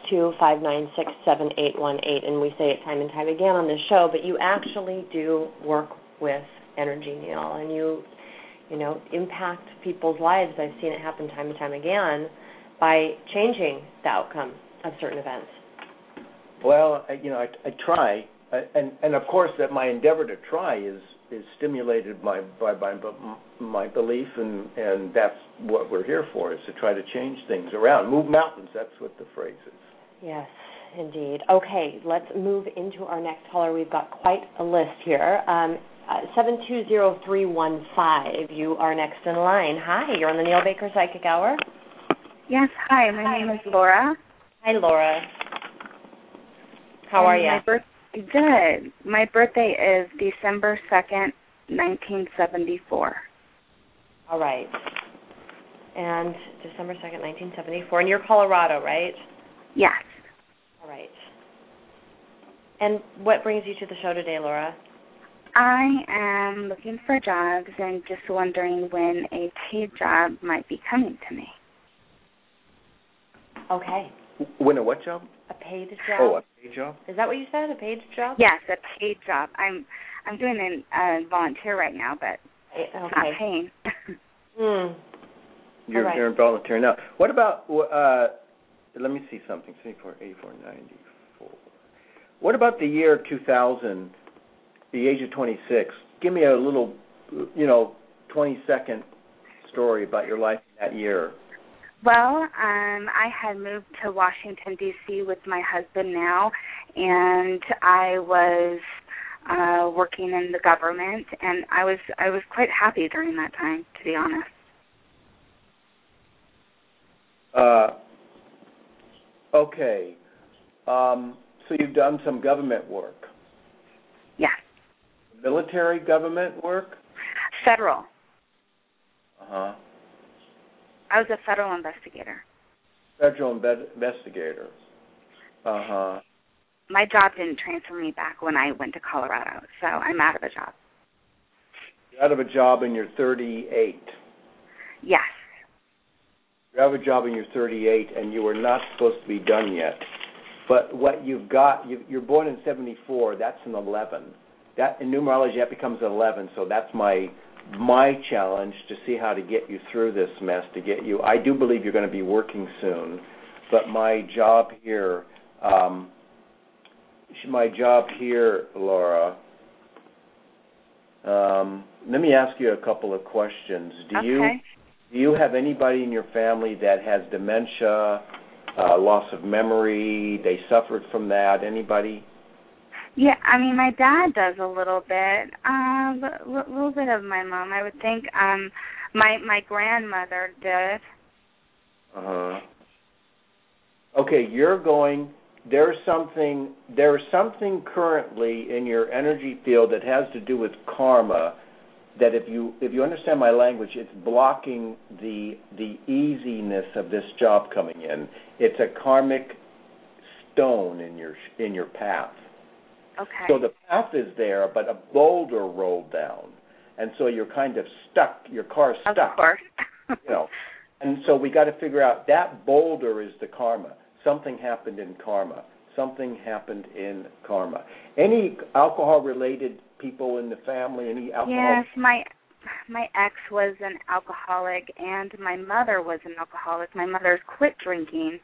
Speaker 2: 562-596-7818. And we say it time and time again on this show, but you actually do work with energy, Neil. And impact people's lives. I've seen it happen time and time again by changing the outcome of certain events.
Speaker 3: Well, I try, and of course that my endeavor to try is stimulated by my belief, and that's what we're here for, is to try to change things around, move mountains. That's what the phrase is.
Speaker 2: Yes, indeed. Okay, let's move into our next caller. We've got quite a list here. 720315, you are next in line. Hi, you're on the Neil Baker Psychic Hour.
Speaker 7: Yes, hi, my name is Laura.
Speaker 2: Hi, Laura. How are you?
Speaker 7: Good. My birthday is December 2nd, 1974.
Speaker 2: All right. And December 2nd, 1974. And you're Colorado, right?
Speaker 7: Yes.
Speaker 2: All right. And what brings you to the show today, Laura?
Speaker 7: I am looking for jobs and just wondering when a paid job might be coming to me.
Speaker 2: Okay.
Speaker 3: When a what job?
Speaker 2: A paid job.
Speaker 3: Oh, a paid job?
Speaker 2: Is that what you said, a paid job?
Speaker 7: Yes, a paid job. I'm doing a volunteer right now, but it's not paying.
Speaker 3: You're volunteering now. What about, let me see something, 74, 84, 94. What about the year 2000, the age of 26? Give me a little, 20-second story about your life in that year.
Speaker 7: Well, I had moved to Washington, D.C. with my husband now, and I was working in the government, and I was quite happy during that time, to be honest.
Speaker 3: Okay. So you've done some government work?
Speaker 7: Yes.
Speaker 3: Military government work?
Speaker 7: Federal.
Speaker 3: Uh-huh.
Speaker 7: I was a federal investigator.
Speaker 3: Federal investigator. Uh-huh.
Speaker 7: My job didn't transfer me back when I went to Colorado, so I'm out of a job.
Speaker 3: You're out of a job and you're 38.
Speaker 7: Yes.
Speaker 3: You have a job and you're 38, and you were not supposed to be done yet. But what you've got, you're born in 74, that's an 11. That, in numerology, that becomes an 11, so that's my challenge to see how to get you through this mess, to get you. I do believe you're going to be working soon, but my job here, Laura, let me ask you a couple of questions. Do you have anybody in your family that has dementia, loss of memory? They suffered from that. Anybody?
Speaker 7: Yeah, I mean, my dad does a little bit, a little bit of my mom. I would think my grandmother did.
Speaker 3: Uh-huh. Okay, there's something currently in your energy field that has to do with karma, that if you understand my language, it's blocking the easiness of this job coming in. It's a karmic stone in your path.
Speaker 7: Okay.
Speaker 3: So the path is there, but a boulder rolled down, and so you're kind of stuck. Your car's stuck.
Speaker 7: Of course.
Speaker 3: And so we got to figure out that boulder is the karma. Something happened in karma. Something happened in karma. Any alcohol-related people in the family? Any alcohol?
Speaker 7: Yes, my ex was an alcoholic, and my mother was an alcoholic. My mother's quit drinking.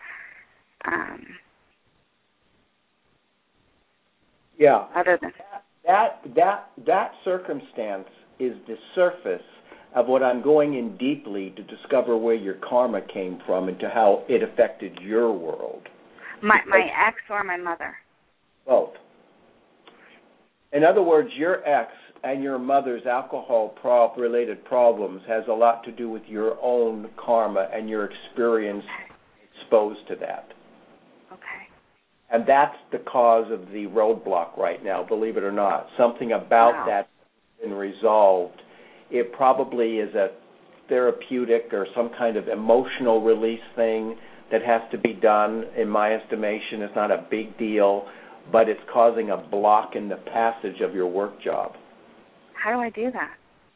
Speaker 3: Yeah.
Speaker 7: Other than
Speaker 3: that circumstance is the surface of what I'm going in deeply to discover where your karma came from and to how it affected your world.
Speaker 7: My ex or my mother?
Speaker 3: Both. In other words, your ex and your mother's alcohol-related problems has a lot to do with your own karma and your experience exposed to that.
Speaker 7: Okay.
Speaker 3: And that's the cause of the roadblock right now, believe it or not. Something about that has been resolved. It probably is a therapeutic or some kind of emotional release thing that has to be done. In my estimation, it's not a big deal, but it's causing a block in the passage of your work job.
Speaker 7: How do I do that?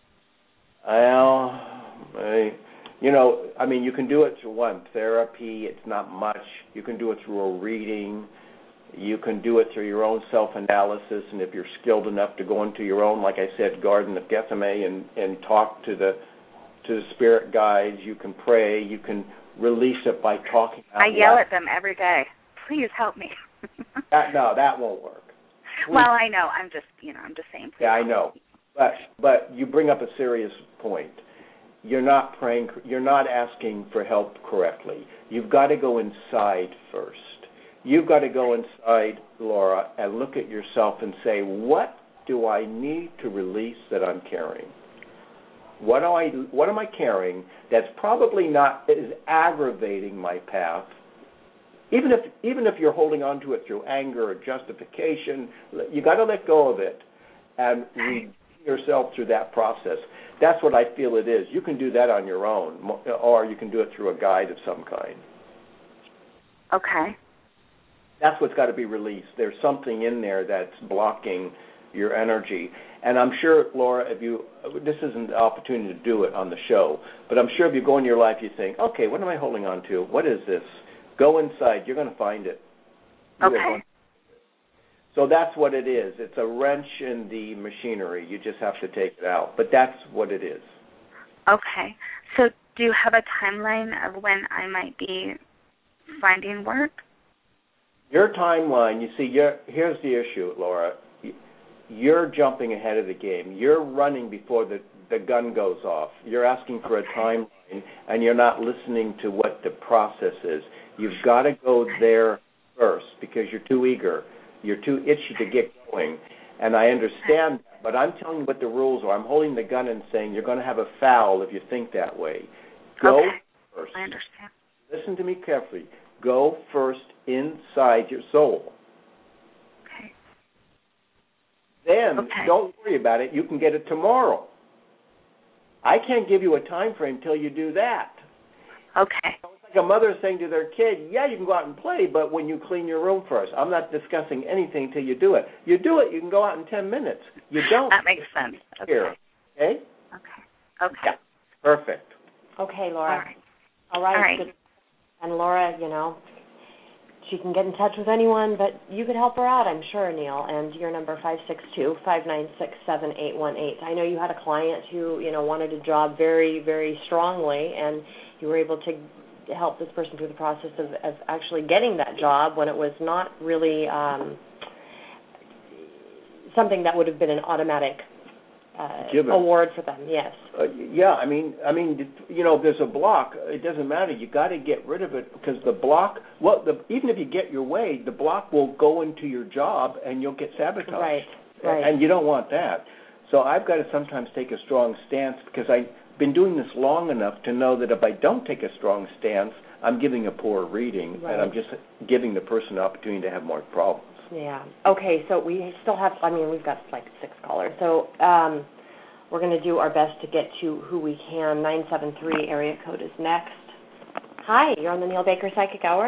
Speaker 3: Well, you can do it through therapy. It's not much. You can do it through a reading. You can do it through your own self-analysis, and if you're skilled enough to go into your own, like I said, Garden of Gethsemane and talk to the to the spirit guides. You can pray. You can release it by talking out
Speaker 7: I yell
Speaker 3: loud.
Speaker 7: at them every day. Please help me.
Speaker 3: No, that won't work.
Speaker 7: Well, I know. I'm just saying.
Speaker 3: Yeah, I know. But you bring up a serious point. You're not praying. You're not asking for help correctly. You've got to go inside first. You've got to go inside, Laura, and look at yourself and say, what do I need to release that I'm carrying? What am I carrying that's probably not is aggravating my path? Even if you're holding on to it through anger or justification, you got to let go of it and read yourself through that process. That's what I feel it is. You can do that on your own, or you can do it through a guide of some kind.
Speaker 7: Okay.
Speaker 3: That's what's got to be released. There's something in there that's blocking your energy. And I'm sure, Laura, this isn't the opportunity to do it on the show, but I'm sure if you go in your life, you think, okay, what am I holding on to? What is this? Go inside. You're going to find it.
Speaker 7: Okay.
Speaker 3: So that's what it is. It's a wrench in the machinery. You just have to take it out. But that's what it is.
Speaker 7: Okay. So do you have a timeline of when I might be finding work?
Speaker 3: Your timeline, you see, here's the issue, Laura. You're jumping ahead of the game. You're running before the gun goes off. You're asking for a timeline, and you're not listening to what the process is. You've got to go there first because you're too eager. You're too itchy to get going. And I understand that, but I'm telling you what the rules are. I'm holding the gun and saying you're going to have a foul if you think that way. Go first.
Speaker 7: I understand.
Speaker 3: Listen to me carefully. Go first inside your soul.
Speaker 7: Okay.
Speaker 3: Then don't worry about it. You can get it tomorrow. I can't give you a time frame till you do that.
Speaker 7: Okay.
Speaker 3: It's like a mother saying to their kid, yeah, you can go out and play, but when you clean your room first. I'm not discussing anything till you do it. You do it, you can go out in 10 minutes. You don't.
Speaker 7: That makes sense.
Speaker 3: Here. Okay?
Speaker 7: Okay.
Speaker 3: Yeah. Perfect.
Speaker 2: Okay, Laura.
Speaker 7: All right.
Speaker 2: Good. And Laura, she can get in touch with anyone, but you could help her out, I'm sure, Neil. And your number, 562-596-7818. I know you had a client who, wanted a job very, very strongly, and you were able to help this person through the process of actually getting that job when it was not really something that would have been an automatic award for them. Yes.
Speaker 3: I mean, there's a block. It doesn't matter. You got to get rid of it because the block. Even if you get your way, the block will go into your job and you'll get sabotaged.
Speaker 2: Right.
Speaker 3: And you don't want that. So I've got to sometimes take a strong stance because I've been doing this long enough to know that if I don't take a strong stance, I'm giving a poor reading, and I'm just giving the person an opportunity to have more problems.
Speaker 2: Yeah. Okay, so we still have, we've got like 6 callers. So we're going to do our best to get to who we can. 973 area code is next. Hi, you're on the Neil Baker Psychic Hour.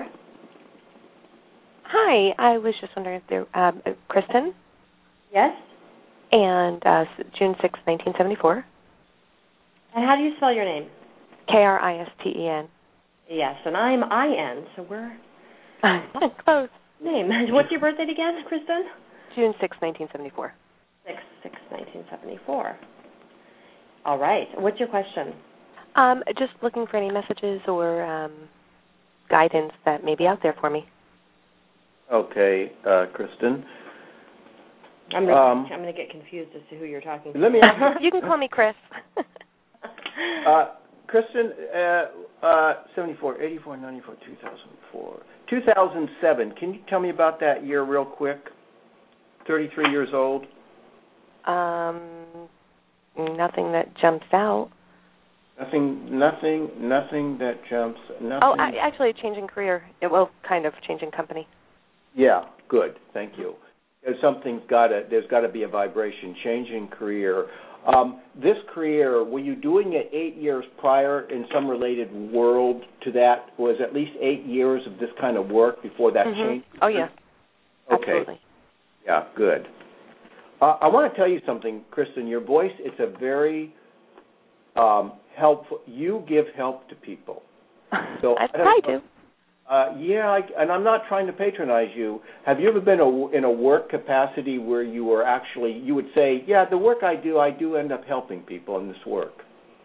Speaker 8: Hi, I was just wondering if there, Kristen?
Speaker 2: Yes?
Speaker 8: And June 6, 1974.
Speaker 2: And how do you spell your name?
Speaker 8: Kristen.
Speaker 2: Yes, and I'm IN, so we're
Speaker 8: close.
Speaker 2: Name. What's your birthday again, Kristen?
Speaker 8: June 6, 1974.
Speaker 2: 6/6/1974. All right. What's your question?
Speaker 8: Just looking for any messages or guidance that may be out there for me.
Speaker 3: Okay, Kristen.
Speaker 2: I'm going to get confused as to who you're talking to.
Speaker 3: Let me ask
Speaker 8: you can call me Chris.
Speaker 3: Kristen, 74, 84, 94, 2004. 2007, can you tell me about that year real quick? 33 years old?
Speaker 8: Nothing that jumps out.
Speaker 3: Nothing that jumps. Nothing.
Speaker 8: Oh, actually, changing career. Kind of changing company.
Speaker 3: Yeah, good. Thank you. There's got to be a vibration, changing career. This career, were you doing it 8 years prior in some related world to that? Was at least 8 years of this kind of work before that changed?
Speaker 8: Oh, yeah.
Speaker 3: Okay.
Speaker 8: Absolutely.
Speaker 3: Yeah, good. I want to tell you something, Kristen. Your voice, it's a very helpful. You give help to people. So
Speaker 8: I try to.
Speaker 3: And I'm not trying to patronize you. Have you ever been in a work capacity where you would say, yeah, the work I do end up helping people in this work?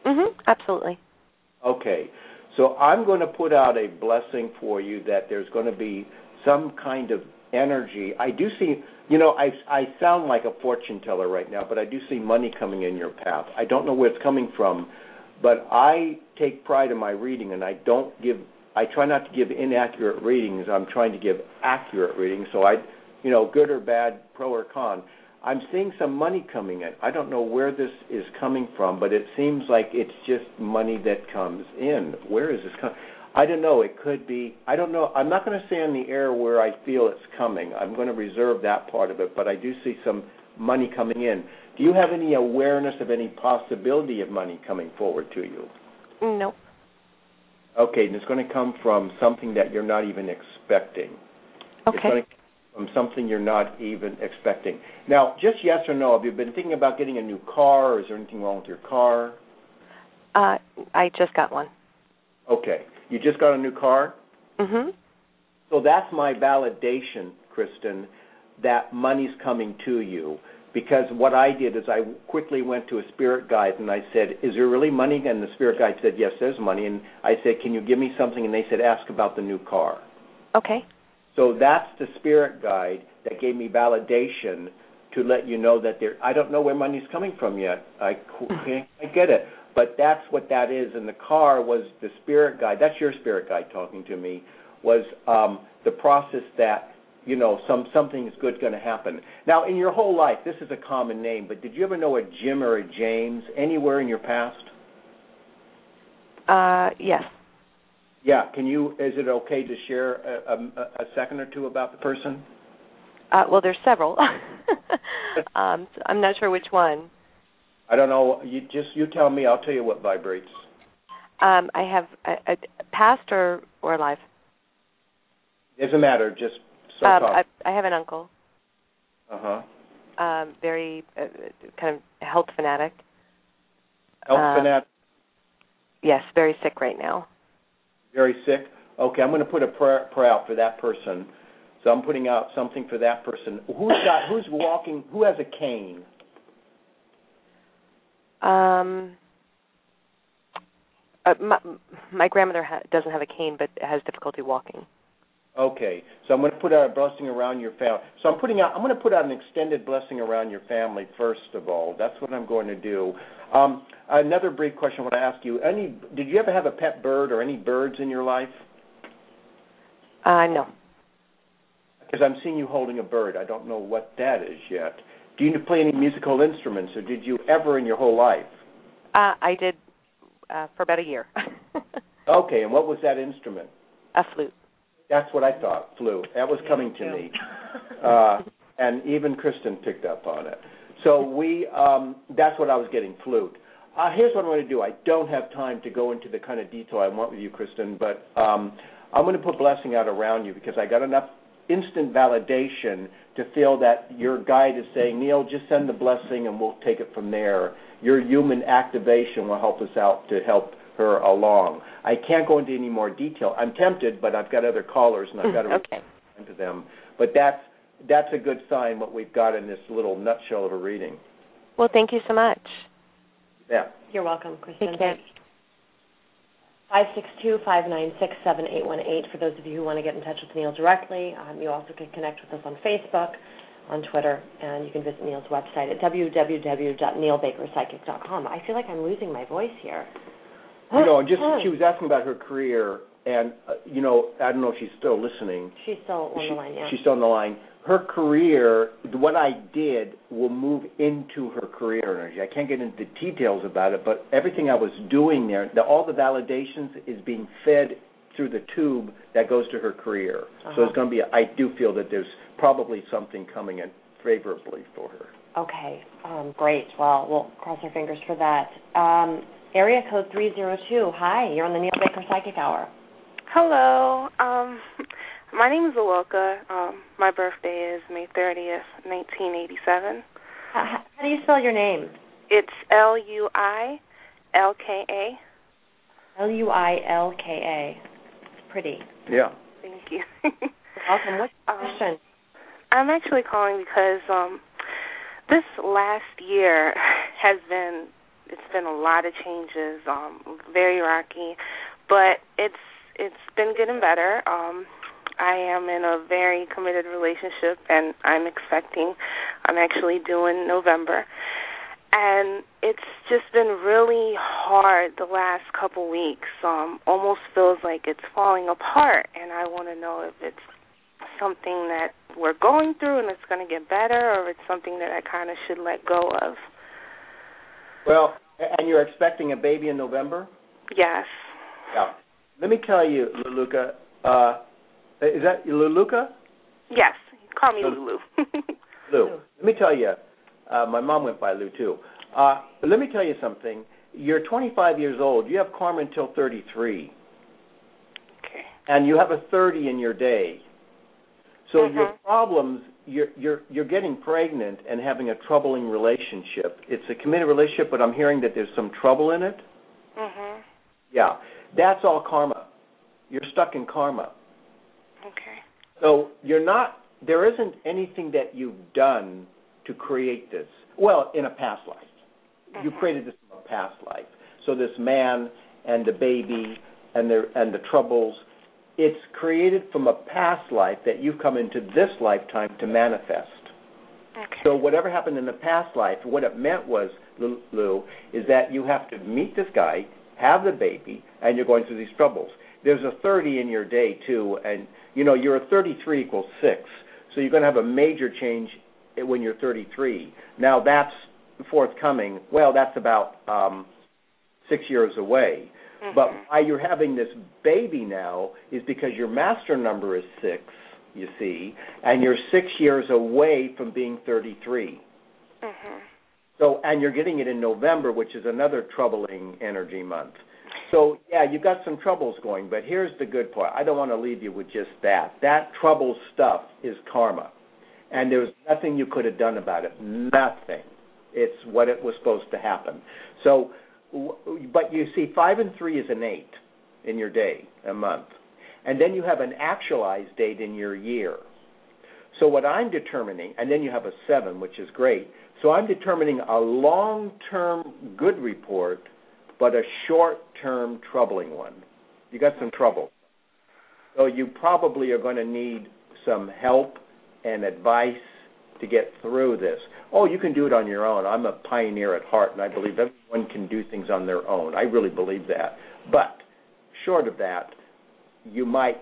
Speaker 8: Absolutely.
Speaker 3: Okay. So I'm going to put out a blessing for you that there's going to be some kind of energy. I do see, I sound like a fortune teller right now, but I do see money coming in your path. I don't know where it's coming from, but I take pride in my reading, and I try not to give inaccurate readings. I'm trying to give accurate readings. So good or bad, pro or con. I'm seeing some money coming in. I don't know where this is coming from, but it seems like it's just money that comes in. Where is this coming? I don't know. It could be. I don't know. I'm not going to say on the air where I feel it's coming. I'm going to reserve that part of it, but I do see some money coming in. Do you have any awareness of any possibility of money coming forward to you?
Speaker 8: No.
Speaker 3: Okay, and it's going to come from something that you're not even expecting.
Speaker 8: Okay.
Speaker 3: It's going to come from something you're not even expecting. Now, just yes or no, have you been thinking about getting a new car, or is there anything wrong with your car?
Speaker 8: I just got one.
Speaker 3: Okay. You just got a new car?
Speaker 8: Mm-hmm.
Speaker 3: So that's my validation, Kristen, that money's coming to you. Because what I did is I quickly went to a spirit guide and I said, is there really money? And the spirit guide said, yes, there's money. And I said, can you give me something? And they said, ask about the new car.
Speaker 8: Okay.
Speaker 3: So that's the spirit guide that gave me validation to let you know that I don't know where money's coming from yet. I get it. But that's what that is. And the car was the spirit guide. That's your spirit guide talking to me, was the process that, something is good going to happen. Now, in your whole life, this is a common name, but did you ever know a Jim or a James anywhere in your past?
Speaker 8: Yes.
Speaker 3: Yeah. Is it okay to share a second or two about the person?
Speaker 8: Well, there's several. I'm not sure which one.
Speaker 3: I don't know. You tell me. I'll tell you what vibrates.
Speaker 8: I have a past or alive.
Speaker 3: Doesn't matter. Just
Speaker 8: I have an uncle.
Speaker 3: Uh-huh.
Speaker 8: Very kind of health fanatic.
Speaker 3: Health fanatic?
Speaker 8: Yes, very sick right now.
Speaker 3: Very sick? Okay, I'm going to put a prayer out for that person. So I'm putting out something for that person. Who's walking? Who has a cane?
Speaker 8: My grandmother doesn't have a cane, but has difficulty walking.
Speaker 3: Okay, so I'm going to put out a blessing around your family. So I'm going to put out an extended blessing around your family first of all. That's what I'm going to do. Another brief question I want to ask you: did you ever have a pet bird or any birds in your life?
Speaker 8: No.
Speaker 3: Because I'm seeing you holding a bird. I don't know what that is yet. Do you play any musical instruments, or did you ever in your whole life?
Speaker 8: I did for about a year.
Speaker 3: Okay, and what was that instrument?
Speaker 8: A flute.
Speaker 3: That's what I thought, flute. That was coming to me. And even Kristen picked up on it. So that's what I was getting, flute. Here's what I'm going to do. I don't have time to go into the kind of detail I want with you, Kristen, but I'm going to put blessing out around you because I got enough instant validation to feel that your guide is saying, Neil, just send the blessing and we'll take it from there. Your human activation will help us out to help her along. I can't go into any more detail. I'm tempted, but I've got other callers and I've got to respond to them. But that's a good sign what we've got in this little nutshell of a reading.
Speaker 8: Well, thank you so much.
Speaker 3: Yeah.
Speaker 2: You're welcome, Kristen.
Speaker 8: Take care.
Speaker 2: 562-596-7818 for those of you who want to get in touch with Neil directly. You also can connect with us on Facebook, on Twitter, and you can visit Neil's website at www.neilbakerpsychic.com. I feel like I'm losing my voice here.
Speaker 3: She was asking about her career, and, I don't know if she's still listening.
Speaker 2: She's still on the line, yeah.
Speaker 3: She's still on the line. Her career, what I did will move into her career energy. I can't get into the details about it, but everything I was doing there, all the validations is being fed through the tube that goes to her career. Uh-huh. So it's going to be, I do feel that there's probably something coming in favorably for her.
Speaker 2: Okay, great. Well, we'll cross our fingers for that. Area code 302. Hi, you're on the Neil Baker Psychic Hour.
Speaker 9: Hello. My name is Awilka. My birthday is May 30th, 1987.
Speaker 2: How do you spell your name?
Speaker 9: It's Luilka.
Speaker 2: Luilka. It's pretty.
Speaker 3: Yeah.
Speaker 9: Thank you.
Speaker 2: Welcome. What's your question?
Speaker 9: I'm actually calling because this last year it's been a lot of changes, very rocky, but it's been getting better. I am in a very committed relationship, and I'm actually due in November. And it's just been really hard the last couple weeks. Almost feels like it's falling apart, and I want to know if it's something that we're going through and it's going to get better, or it's something that I kind of should let go of.
Speaker 3: Well, and you're expecting a baby in November?
Speaker 9: Yes.
Speaker 3: Yeah. Let me tell you, Luluka, is that Luluka?
Speaker 9: Yes. Call me Lulu.
Speaker 3: Lou. Let me tell you, my mom went by Lou, too. Let me tell you something. You're 25 years old. You have karma until 33.
Speaker 9: Okay.
Speaker 3: And you have a 30 in your day. So your problems, you're getting pregnant and having a troubling relationship. It's a committed relationship, but I'm hearing that there's some trouble in it. Yeah. That's all karma. You're stuck in karma.
Speaker 9: Okay.
Speaker 3: So there isn't anything that you've done to create this. Well, in a past life. You created this in a past life. So this man and the baby and the troubles, it's created from a past life that you've come into this lifetime to manifest.
Speaker 9: Okay.
Speaker 3: So whatever happened in the past life, what it meant was, Lou, is that you have to meet this guy, have the baby, and you're going through these troubles. There's a 30 in your day, too, and, you're a 33 equals 6. So you're going to have a major change when you're 33. Now, that's forthcoming. Well, that's about 6 years away. But why you're having this baby now is because your master number is 6, you see, and you're 6 years away from being 33. So, and you're getting it in November, which is another troubling energy month. So, yeah, you've got some troubles going, but here's the good part. I don't want to leave you with just that. That trouble stuff is karma, and there's nothing you could have done about it. Nothing. It's what it was supposed to happen. So, but you see, 5 and 3 is an 8 in your day, a month. And then you have an actualized date in your year. So what I'm determining, and then you have a 7, which is great. So I'm determining a long-term good report, but a short-term troubling one. You got some trouble. So you probably are going to need some help and advice to get through this. Oh, you can do it on your own. I'm a pioneer at heart, and I believe everyone can do things on their own. I really believe that. But short of that, you might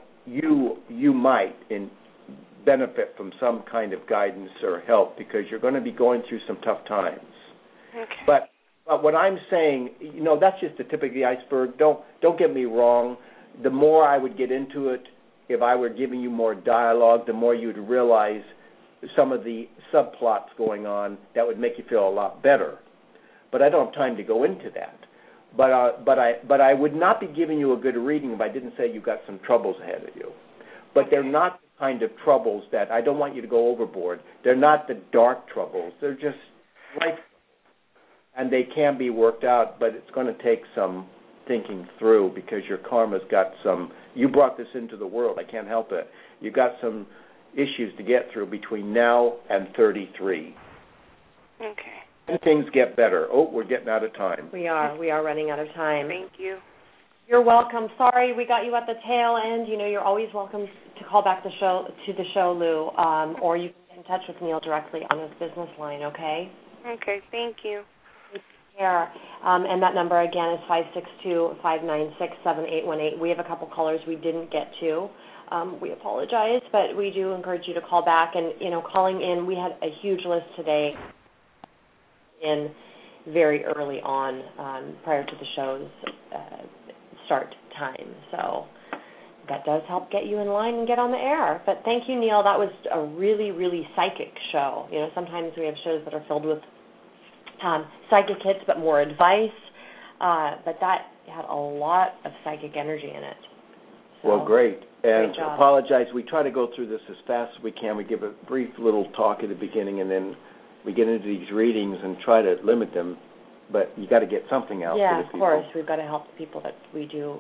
Speaker 3: benefit from some kind of guidance or help because you're going to be going through some tough times.
Speaker 9: Okay.
Speaker 3: But what I'm saying, that's just the tip of the iceberg. Don't get me wrong. The more I would get into it, if I were giving you more dialogue, the more you'd realize some of the subplots going on that would make you feel a lot better. But I don't have time to go into that. But I would not be giving you a good reading if I didn't say you got some troubles ahead of you. But they're not the kind of troubles that I don't want you to go overboard. They're not the dark troubles. They're just life, and they can be worked out. But it's going to take some thinking through because your karma's got some. You brought this into the world. I can't help it. You got some issues to get through between now and 33.
Speaker 9: Okay.
Speaker 3: And things get better. Oh, we're getting out of time.
Speaker 2: We are running out of time.
Speaker 9: Thank you.
Speaker 2: You're welcome. Sorry we got you at the tail end. You're always welcome to call back to the show, Lou, or you can get in touch with Neil directly on his business line, okay?
Speaker 9: Okay, thank you.
Speaker 2: Take care. And that number, again, is 562-596-7818. We have a couple callers we didn't get to. We apologize, but we do encourage you to call back. And, calling in, we had a huge list today in very early on prior to the show's start time. So that does help get you in line and get on the air. But thank you, Neil. That was a really, really psychic show. Sometimes we have shows that are filled with psychic hits but more advice. But that had a lot of psychic energy in it. So,
Speaker 3: well, great. And
Speaker 2: great job.
Speaker 3: Apologize. We try to go through this as fast as we can. We give a brief little talk at the beginning, and then we get into these readings and try to limit them. But you got to get something out.
Speaker 2: Yeah,
Speaker 3: for the
Speaker 2: of
Speaker 3: people.
Speaker 2: course. We've got to help the people that we do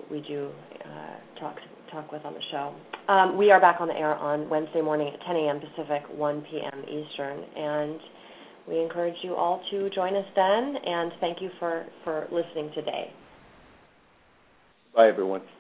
Speaker 2: talk with on the show. We are back on the air on Wednesday morning at 10 a.m. Pacific, 1 p.m. Eastern, and we encourage you all to join us then, and thank you for listening today.
Speaker 3: Bye, everyone.